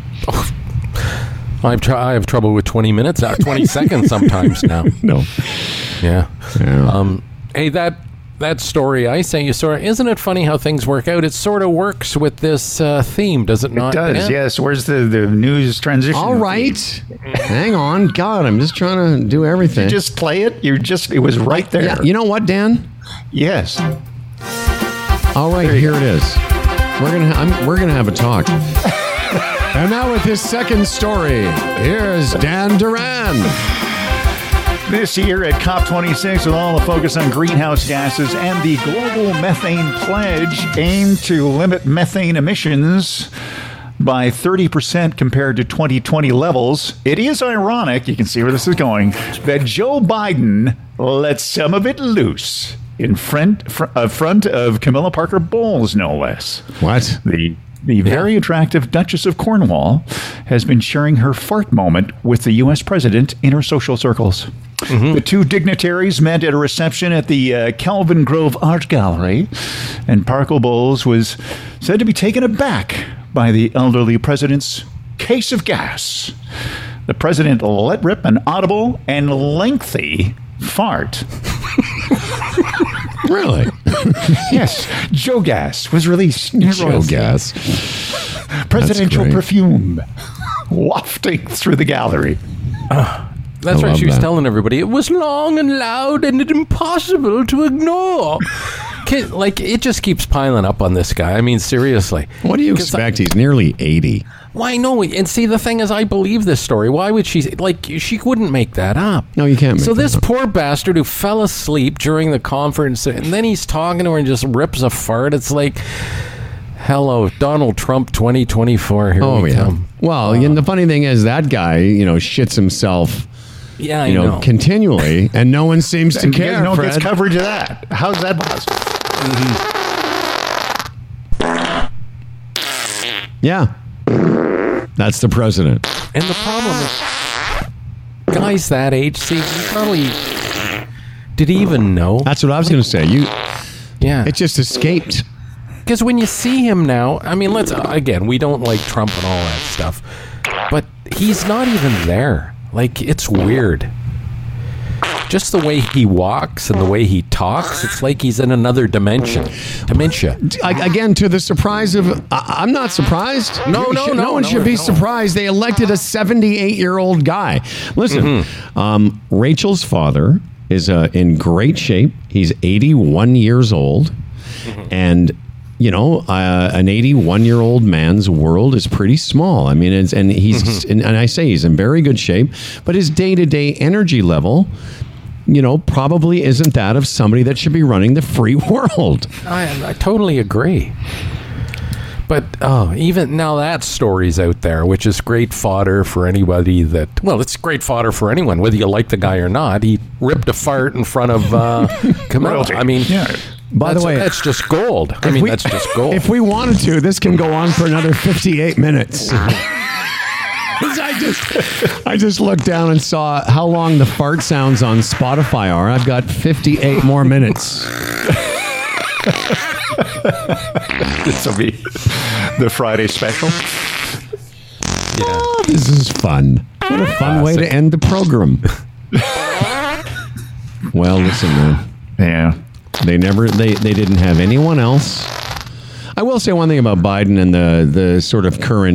I've tr- I have trouble with twenty minutes, uh, twenty seconds sometimes now. No. Yeah. Yeah. Um, hey, that that story I sent you, Sora, isn't it funny how things work out? It sort of works with this uh, theme, does it It not? does, Dan? yes. Where's the, the news transition? All right. Hang on. God, I'm just trying to do everything. You just play it. You're just, it was right there. Yeah, you know what, Dan? Yes. All right, here it is. We're gonna ha- I'm, we're gonna have a talk. And now with his second story, here's Dan Duran. This year at COP twenty-six, with all the focus on greenhouse gases and the global methane pledge aimed to limit methane emissions by thirty percent compared to twenty twenty levels, it is ironic, you can see where this is going, that Joe Biden let some of it loose in front, fr- uh, front of Camilla Parker Bowles, no less. What? The The very attractive Duchess of Cornwall has been sharing her fart moment with the U S president in her social circles. The two dignitaries met at a reception at the uh, Calvin Grove Art Gallery, and Parker Bowles was said to be taken aback by the elderly president's case of gas. The president let rip an audible and lengthy fart. Really? Yes, Joe Gas was released. Joe Gas. Presidential great. perfume wafting through the gallery. That's I right. love She was that. telling everybody it was long and loud and impossible to ignore. Kid, like, it just keeps piling up on this guy. I mean, seriously. What do you 'Cause expect? He's nearly eighty. Why no? And see, the thing is, I believe this story. Why would she? Like, she wouldn't make that up. No, you can't make So that this up. poor bastard who fell asleep during the conference, and then he's talking to her and just rips a fart. It's like, hello, Donald Trump, twenty twenty-four. Here Oh, we yeah. come. Well, and the funny thing is that guy, you know, shits himself, Yeah, I you know, know. continually, and no one seems to And care, no one gets Fred. coverage of that. How's that possible? Yeah. That's the president. And the problem is, guys that age, see, he probably did he even know? That's what I was going to say. You, Yeah, it just escaped. because when you see him now, I mean, let's again, we don't like Trump and all that stuff, but he's not even there. Like, it's weird. Just the way he walks and the way he talks, it's like he's in another dimension. Dementia. I, again, to the surprise of, I, I'm not surprised. No, You no, should- no, one no, should be no. surprised. They elected a seventy-eight-year-old guy. Listen, Mm-hmm. um, Rachel's father is uh, in great shape. He's eighty-one years old, Mm-hmm. and you know, uh, an eighty-one-year-old man's world is pretty small. I mean, it's, and he's Mm-hmm. and, and I say he's in very good shape, but his day-to-day energy level, you know, probably isn't that of somebody that should be running the free world. I, I totally agree. But oh, even now that story's out there, which is great fodder for anybody that. Well, it's great fodder for anyone, whether you like the guy or not. He ripped a fart in front of uh, Camilla. Royalty. I mean, Yeah. By the that's, way, that's just gold. I If mean, we- that's just gold. If we wanted to, this can go on for another fifty-eight minutes. I just, I just looked down and saw how long the fart sounds on Spotify are. I've got fifty-eight more minutes. This will be the Friday special. yeah. Oh, this is fun. What a fun way to end the program. Well, listen, man. Yeah. They never, they, they didn't have anyone else. I will say one thing about Biden and the, the sort of current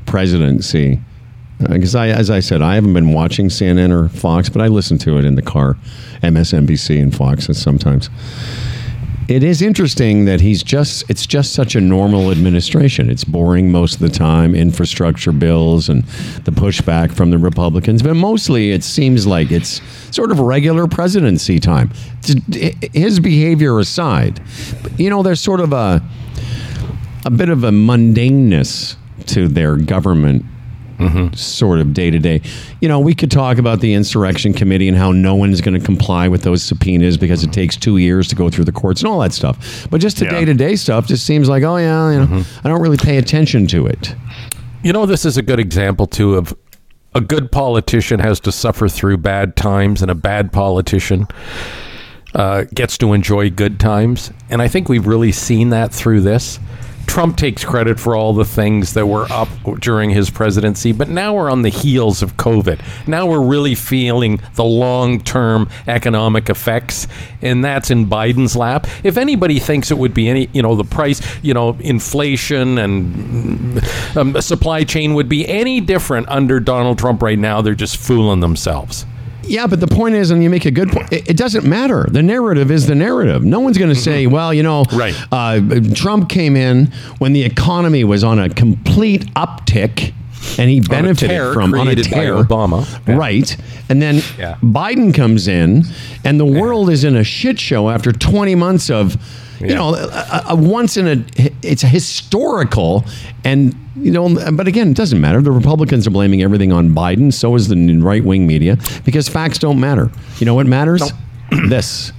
presidency, because I, as I said, I haven't been watching C N N or Fox, but I listen to it in the car, M S N B C and Fox sometimes. It is interesting that he's just, it's just such a normal administration. It's boring most of the time, infrastructure bills and the pushback from the Republicans. But mostly it seems like it's sort of regular presidency time. His behavior aside, you know, there's sort of a, a bit of a mundaneness to their government. Mm-hmm. Sort of day to day. You know, we could talk about the Insurrection Committee and how no one's going to comply with those subpoenas because it takes two years to go through the courts and all that stuff. But just the day to day stuff just seems like, oh, yeah, you know, mm-hmm. I don't really pay attention to it. You know, this is a good example, too, of a good politician has to suffer through bad times, and a bad politician uh, gets to enjoy good times. And I think we've really seen that through this. Trump takes credit for all the things that were up during his presidency, but now we're on the heels of COVID. Now we're really feeling the long-term economic effects, and that's in Biden's lap. If anybody thinks it would be any, you know, the price, you know, inflation and um, supply chain would be any different under Donald Trump right now, they're just fooling themselves. Yeah, but the point is, and you make a good point, it, it doesn't matter. The narrative is the narrative. No one's going to say, well, you know, right. uh, Trump came in when the economy was on a complete uptick, and he benefited on from on a tear. By Obama. Yeah. Right. And then yeah. Biden comes in, and the world is in a shit show after twenty months of, you yeah. know, a, a once in a, it's a historical, and, you know, but again, it doesn't matter. The Republicans are blaming everything on Biden. So is the right-wing media, because facts don't matter. You know what matters? No. This.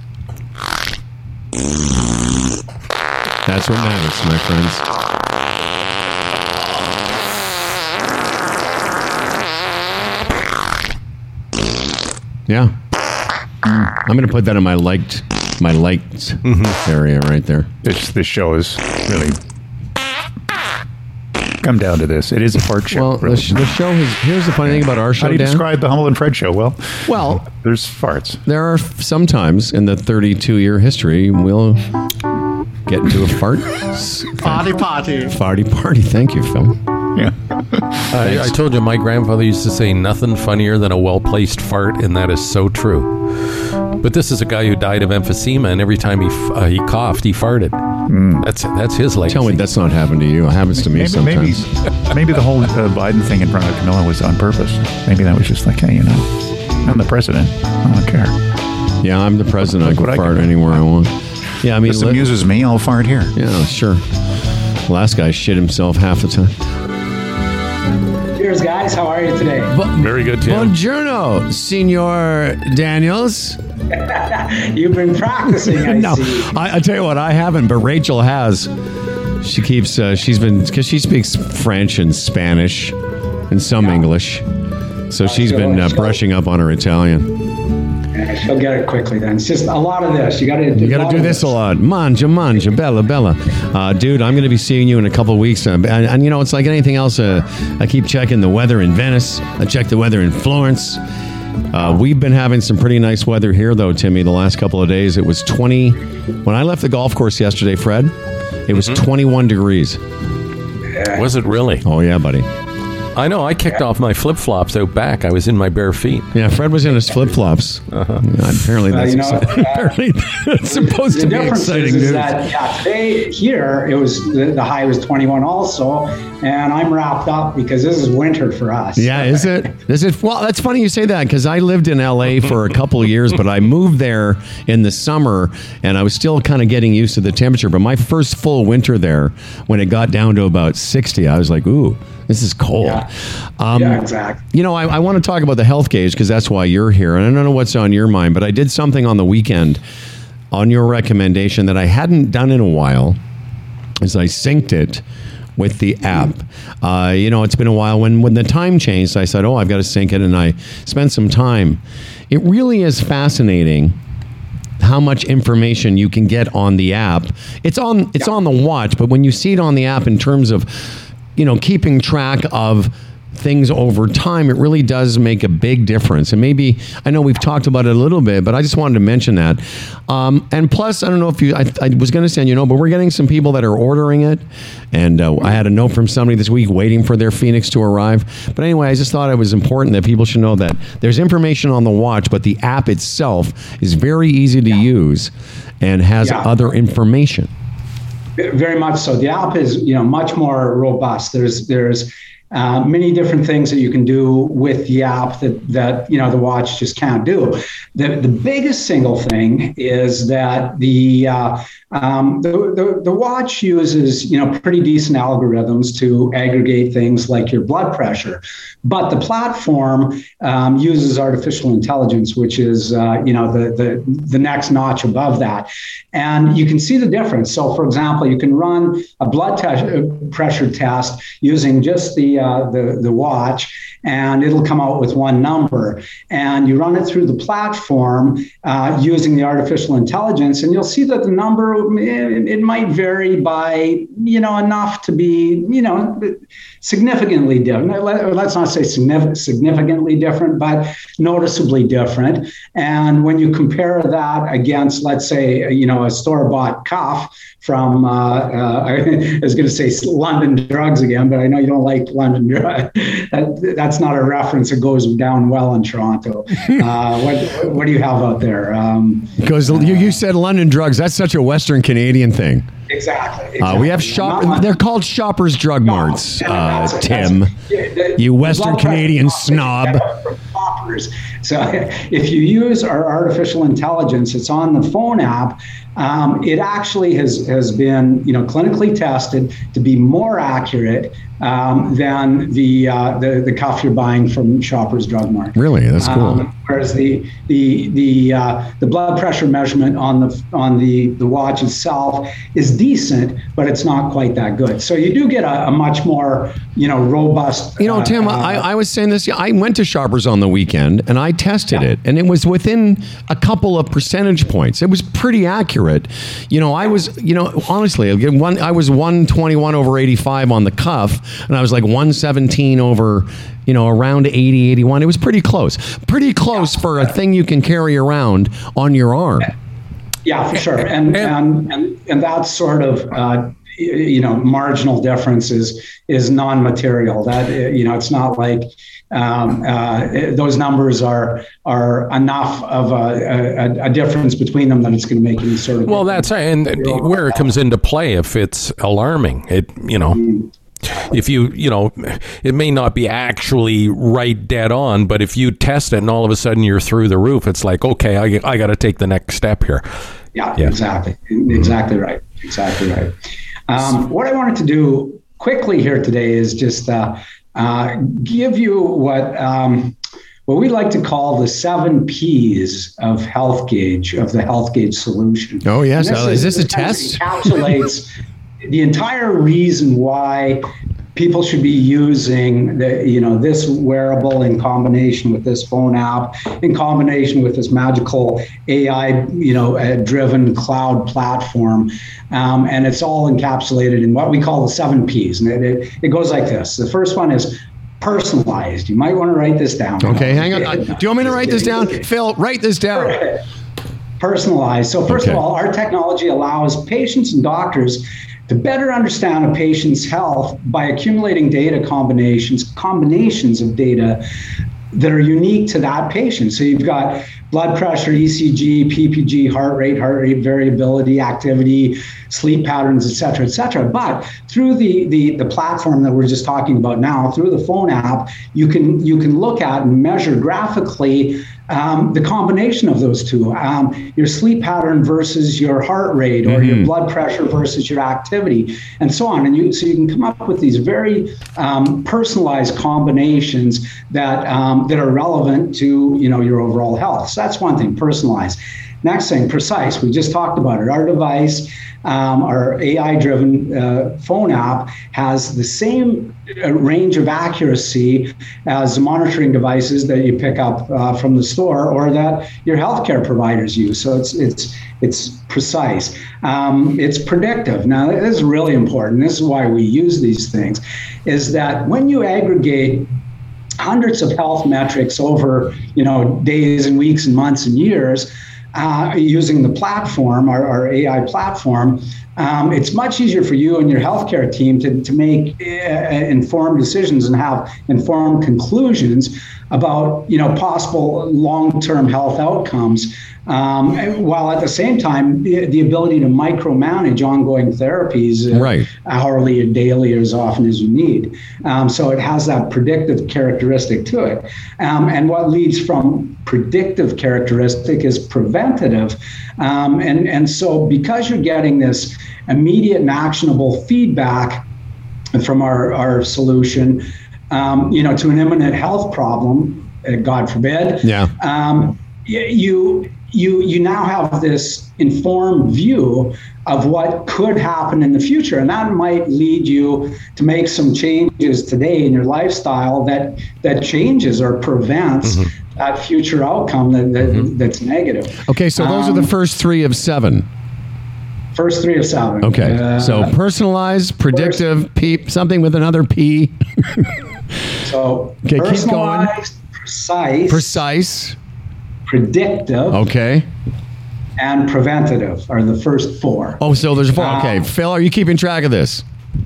That's what matters, my friends. Yeah. I'm going to put that in my liked my liked mm-hmm. area right there. This this show is really come down to this. It is a fart show. Well, really. the, sh- the show is, here's the funny thing about our show, How do you Dan? describe the Humble and Fred show? Well, well, there's farts. There are some times in the thirty-two year history we'll get into a fart. Party party. Farty party. Thank you, Phil. Yeah. I, I told you my grandfather used to say nothing funnier than a well-placed fart, and that is so true. But this is a guy who died of emphysema, and every time he f- uh, he coughed, he farted. Mm. That's that's his legacy. Tell me that's not happened to you. It happens to me maybe, sometimes. Maybe, maybe the whole uh, Biden thing in front of Camilla was on purpose. Maybe that was just like, hey, you know, I'm the president. I don't care. Yeah, I'm the president. Look I can I fart can anywhere I want. Yeah, I mean, this amuses me. I'll fart here. Yeah, sure. Last guy shit himself half the time. Cheers, guys. How are you today? Very good, Tim. Buongiorno, Signor Daniels. You've been practicing, I no, see. I, I tell you what, I haven't, but Rachel has. She keeps, uh, she's been, because she speaks French and Spanish and some yeah. English. So uh, she's been uh, brushing up on her Italian. Yeah, she'll get it quickly then. It's just a lot of this. You got to do, you got to do this, this a lot. Manja, manja, bella, bella. Uh, dude, I'm going to be seeing you in a couple of weeks. Uh, and, and, you know, it's like anything else. Uh, I keep checking the weather in Venice. I check the weather in Florence. Uh, we've been having some pretty nice weather here, though, Timmy, the last couple of days. It was twenty. When I left the golf course yesterday, Fred, it was mm-hmm. twenty-one degrees. Was it really? Oh, yeah, buddy. I know. I kicked off my flip-flops out back. I was in my bare feet. Yeah, Fred was in his flip-flops. Uh-huh. Yeah, apparently that's, uh, you know, exciting. Uh, apparently that's supposed the to be exciting is, news. Is that, yeah, today here, it was the, the high was twenty-one also, and I'm wrapped up because this is winter for us. Yeah, is it? Is it? Well, that's funny you say that because I lived in L A for a couple of years, but I moved there in the summer, and I was still kind of getting used to the temperature. But my first full winter there, when it got down to about sixty, I was like, ooh, this is cold. Yeah, um, yeah exactly. You know, I, I want to talk about the health gauge because that's why you're here. And I don't know what's on your mind, but I did something on the weekend on your recommendation that I hadn't done in a while is I synced it with the app. Uh, you know, it's been a while. When, when the time changed, I said, oh, I've got to sync it. And I spent some time. It really is fascinating how much information you can get on the app. It's on, it's yeah. on the watch, but when you see it on the app in terms of, you know, keeping track of things over time, it really does make a big difference. And maybe, I know we've talked about it a little bit, but I just wanted to mention that. Um, and plus, I don't know if you, I, I was going to send you know, but we're getting some people that are ordering it. And uh, I had a note from somebody this week waiting for their Fenix to arrive. But anyway, I just thought it was important that people should know that there's information on the watch, but the app itself is very easy to yeah. use and has yeah. other information. Very much so. The app is, you know, much more robust. There's, there's, Uh, many different things that you can do with the app that, that you know, the watch just can't do. The, the biggest single thing is that the, uh, um, the, the the watch uses, you know, pretty decent algorithms to aggregate things like your blood pressure, but the platform um, uses artificial intelligence, which is, uh, you know, the, the the next notch above that, and you can see the difference. So, for example, you can run a blood te- pressure test using just the Uh, the, the watch, and it'll come out with one number. And you run it through the platform uh, using the artificial intelligence, and you'll see that the number, it, it might vary by, you know, enough to be, you know, significantly different. Let's not say significantly different, but noticeably different. And when you compare that against, let's say, you know, a store-bought cuff from, uh, uh, I was going to say London Drugs again, but I know you don't like London Drugs. that, that's not a reference that goes down well in Toronto. Uh, what, what do you have out there? Um, because you, you said London Drugs. That's such a Western Canadian thing. Exactly. exactly. Uh, we have shop. They're called Shoppers Drug Marts, uh, Tim. The, you Western Canadian snob. So if you use our artificial intelligence, it's on the phone app. Um, it actually has has been, you know, clinically tested to be more accurate um, than the, uh, the the cuff you're buying from Shoppers Drug Mart. Really, that's cool. Um, whereas the the the uh, the blood pressure measurement on the on the the watch itself is decent, but it's not quite that good. So you do get a, a much more, you know, robust. You know, Tim, uh, I, I was saying this. I went to Shoppers on the weekend and I tested yeah. it, and it was within a couple of percentage points. It was pretty accurate. You know, I was, you know, honestly, one, I was one twenty-one over eighty-five on the cuff, and I was like one seventeen over, you know, around eighty, eighty-one. It was pretty close. Pretty close yeah. for a thing you can carry around on your arm. Yeah, for sure. And and and, and that's sort of uh, you know, marginal difference is is non-material. That, you know, it's not like um, uh, those numbers are are enough of a, a, a difference between them that it's going to make any sort of. Well, that's and where it comes into play if it's alarming. It, you know. If you, you know, it may not be actually right dead on, but if you test it and all of a sudden you're through the roof, it's like, okay, I, I got to take the next step here. Yeah, yeah. exactly. Exactly mm-hmm. right. Exactly right. Um, what I wanted to do quickly here today is just uh, uh, give you what um, what we like to call the seven P's of HealthGauge, of the HealthGauge solution. Oh, yes. This uh, is, is this a test? Encapsulates the entire reason why people should be using the, you know, this wearable in combination with this phone app, in combination with this magical A I, you know, uh, driven cloud platform. Um, and it's all encapsulated in what we call the seven P's. And it, it, it goes like this. The first one is personalized. You might want to write this down. Okay, hang on. Uh, do you want me to write this down? Phil, write this down. Personalized. So first okay. of all, our technology allows patients and doctors to better understand a patient's health by accumulating data combinations, combinations of data that are unique to that patient. So you've got blood pressure, E C G, P P G, heart rate, heart rate variability, activity, sleep patterns, et cetera, et cetera. But through the, the, the platform that we're just talking about now, through the phone app, you can, you can look at and measure graphically Um, the combination of those two, um, your sleep pattern versus your heart rate, or mm-hmm. your blood pressure versus your activity, and so on. And you, so you can come up with these very um, personalized combinations that um, that are relevant to, you know, your overall health. So that's one thing, personalized. Next thing, precise. We just talked about it. Our device, um, our A I-driven uh, phone app, has the same range of accuracy as the monitoring devices that you pick up uh, from the store or that your healthcare providers use. So it's it's it's precise. Um, it's predictive. Now, this is really important. This is why we use these things, is that when you aggregate hundreds of health metrics over, you know, days and weeks and months and years uh, using the platform, our, our A I platform. Um, it's much easier for you and your healthcare team to, to make uh, informed decisions and have informed conclusions about, you know, possible long-term health outcomes, um, while at the same time, the, the ability to micromanage ongoing therapies, uh, right. hourly or daily or as often as you need. Um, so it has that predictive characteristic to it. Um, and what leads from predictive characteristic is preventative. Um, and, and so because you're getting this immediate and actionable feedback from our, our solution, um, you know, to an imminent health problem, uh, God forbid, yeah. um, you, you, you now have this informed view of what could happen in the future. And that might lead you to make some changes today in your lifestyle that, that changes or prevents mm-hmm. that future outcome that, that mm-hmm. that's negative. Okay, so those um, are the first three of seven. First three of seven. Okay, uh, so personalized, predictive, first, P, something with another P. So okay, personalized, keep going. Precise. Precise. Predictive. Okay. And preventative are the first four. Oh, so there's four. Okay, um, Phil, are you keeping track of this?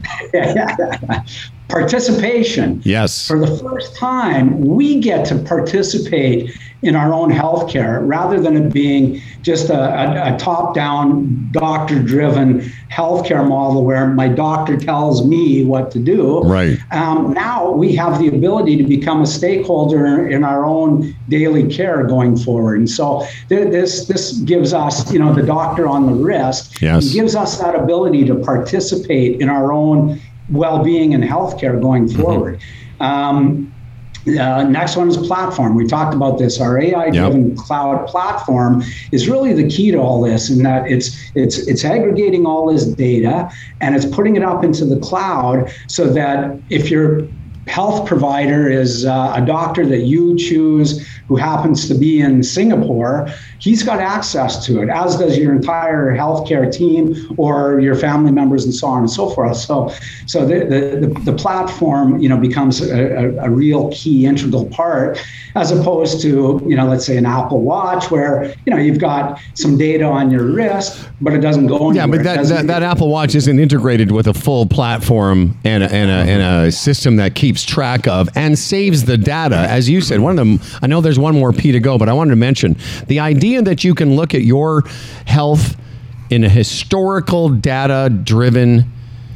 Participation. Yes. For the first time, we get to participate in our own healthcare rather than it being just a, a, a top-down, doctor-driven healthcare model where my doctor tells me what to do. Right. Um, now we have the ability to become a stakeholder in our own daily care going forward. And so th- this this gives us, you know, the doctor on the wrist. Yes. It gives us that ability to participate in our own well-being and healthcare going forward. Mm-hmm. Um, Uh, next one is platform. We talked about this. Our A I-driven yep. cloud platform is really the key to all this, in that it's it's it's aggregating all this data and it's putting it up into the cloud so that if your health provider is uh, a doctor that you choose who happens to be in Singapore, he's got access to it, as does your entire healthcare team or your family members and so on and so forth. So so the the, the, the platform, you know, becomes a, a, a real key integral part, as opposed to, you know, let's say an Apple Watch where, you know, you've got some data on your wrist, but it doesn't go anywhere. Yeah, but that, that, that Apple Watch isn't integrated with a full platform and a, and, a, and a system that keeps track of and saves the data. As you said, one of them, I know there's one more P to go, but I wanted to mention the idea that you can look at your health in a historical data-driven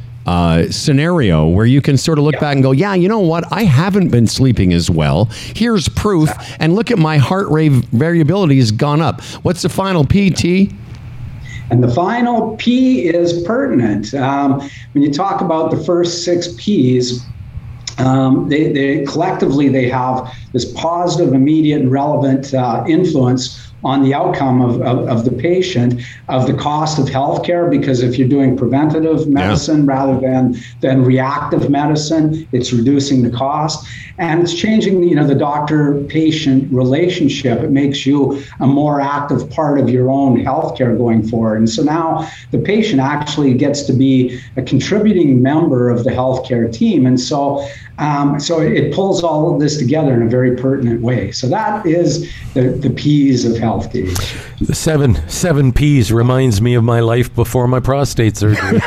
uh, scenario where you can sort of look yeah. back and go, yeah, you know what? I haven't been sleeping as well. Here's proof. And look at my heart rate variability has gone up. What's the final P, T? And the final P is pertinent. Um, when you talk about the first six Ps, Um, they, they collectively, they have this positive, immediate, and relevant uh, influence on the outcome of, of, of the patient, of the cost of healthcare, because if you're doing preventative medicine yeah. rather than than reactive medicine, it's reducing the cost, and it's changing, you know, the doctor-patient relationship. It makes you a more active part of your own healthcare going forward. And so now the patient actually gets to be a contributing member of the healthcare team. And so Um, so it pulls all of this together in a very pertinent way. So that is the, the P's of Health Gauge. The seven seven P's reminds me of my life before my prostate surgery.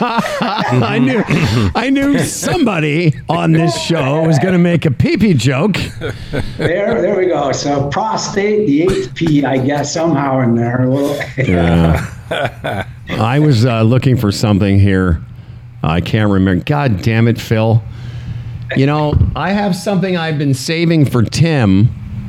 I knew I knew somebody on this show was going to make a pee-pee joke. There, there we go. So prostate, the eighth P, I guess, somehow in there. Well, yeah. I was uh, looking for something here. I can't remember. God damn it, Phil. You know, I have something I've been saving for Tim.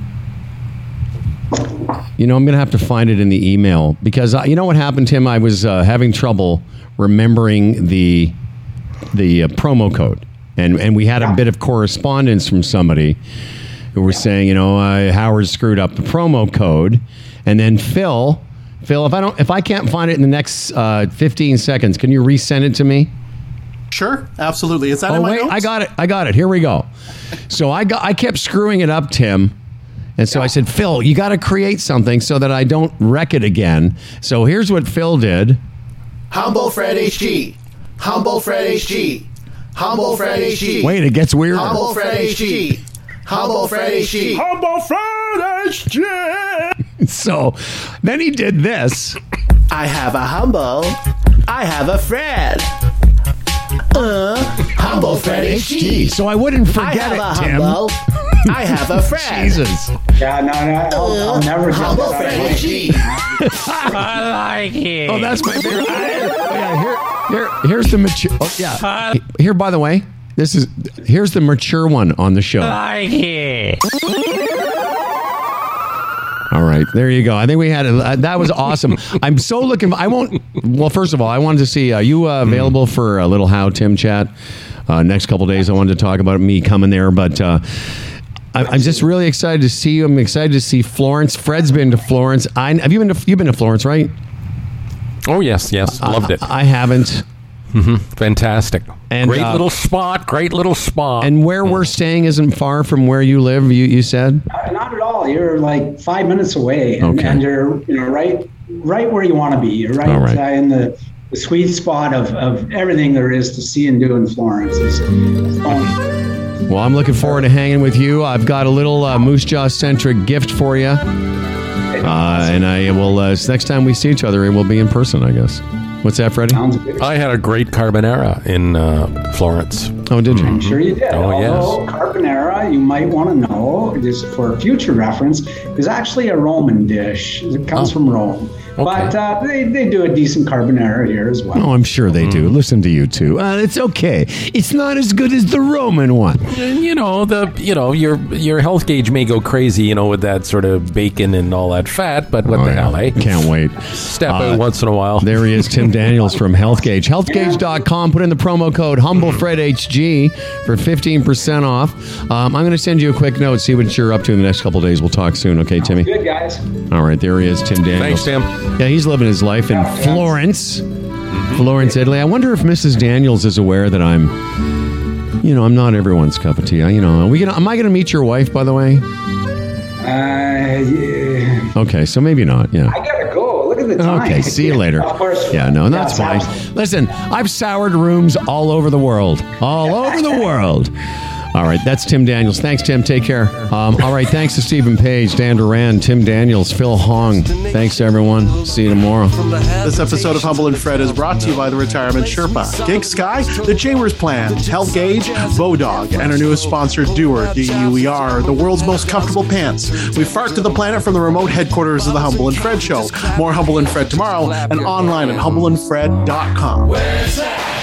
You know, I'm going to have to find it in the email because, uh, you know what happened, Tim? I was uh, having trouble remembering the the uh, promo code. And and we had a bit of correspondence from somebody who was saying, you know, uh, Howard screwed up the promo code. And then Phil, Phil, if I don't, if I can't find it in the next uh, fifteen seconds, can you resend it to me? Sure, absolutely. Is that oh, in my wait, notes? I got it. I got it. Here we go. So I got, I kept screwing it up, Tim. And so yeah. I said, Phil, you got to create something so that I don't wreck it again. So here's what Phil did. Humble Fred H G. Humble Fred H G. Humble Fred H G. Wait, it gets weirder. Humble Fred H G. Humble Fred H G. Humble Fred H G. So then he did this. I have a humble. I have a Fred. Uh, humble Fred H G. So I wouldn't forget I have it, a Tim. humble. I have a Fred. Jesus. Yeah, no, no, I'll, I'll never get Humble that Fred out of H G. I like it. Oh, that's my favorite. Oh, yeah, here, here, here's the mature. Oh, yeah. Here, by the way, this is here's the mature one on the show. I like it. All right, there you go. I think we had a, that was awesome. I'm so looking. I won't. Well, first of all, I wanted to see. Are you uh, available for a little How Tim chat uh, next couple days? I wanted to talk about me coming there, but uh, I, I'm just really excited to see you. I'm excited to see Florence. Fred's been to Florence. I have you been to you've been to Florence, right? Oh yes, yes, loved it. I, I haven't. Mm-hmm. Fantastic. And, great uh, little spot. Great little spot. And where we're staying isn't far from where you live. You you said. Not, not at all. You're like five minutes away, and, Okay. and you're you know right right where you want to be. You're right, All right. Uh, in the, the sweet spot of, of everything there is to see and do in Florence. It's, it's fun. Well, I'm looking forward to hanging with you. I've got a little uh, Moose Jaw centric gift for you, uh, and I will. Uh, next time we see each other, it will be in person, I guess. What's that, Freddie? Sounds good. I had a great carbonara in uh, Florence. Oh, did you? I'm sure you did. Oh, yes. Although carbonara, you might want to know, just for future reference, is actually a Roman dish. It comes Oh. from Rome. But uh, they, they do a decent carbonara here as well. Oh, I'm sure they do. Listen to you two. Uh, it's okay. It's not as good as the Roman one. And, you know the you know your your health gauge may go crazy, you know, with that sort of bacon and all that fat. But what Oh, the yeah. hell, eh? Can't wait. Step Uh, out once in a while. There he is, Tim Daniels from HealthGauge. health gauge dot com. Put in the promo code HumbleFredHG for fifteen percent off. Um, I'm going to send you a quick note, see what you're up to in the next couple of days. We'll talk soon. Okay, Timmy? Good, guys. All right, there he is, Tim Daniels. Thanks, Tim. Yeah, he's living his life in Florence, Florence, Italy. I wonder if Missus Daniels is aware that I'm, you know, I'm not everyone's cup of tea. I, you know, are we gonna, am I going to meet your wife, by the way? Uh, yeah. Okay, so maybe not. Yeah. I gotta go. Look at the time. Okay, see you later. Of course. Yeah, no, that's Yeah, fine. absolutely. Listen, I've soured rooms all over the world. All over the world. All right, that's Tim Daniels. Thanks, Tim. Take care. Um, all right, thanks to Stephen Page, Dan Duran, Tim Daniels, Phil Hong. Thanks, everyone. See you tomorrow. This episode of Humble and Fred is brought to you by the Retirement Sherpa, Gig Sky, The Chambers Plan, Health Gauge, Bodog, and our newest sponsor, Doer, D U E R, the world's most comfortable pants. We fart to the planet from the remote headquarters of the Humble and Fred Show. More Humble and Fred tomorrow and online at humble and fred dot com. Where's that?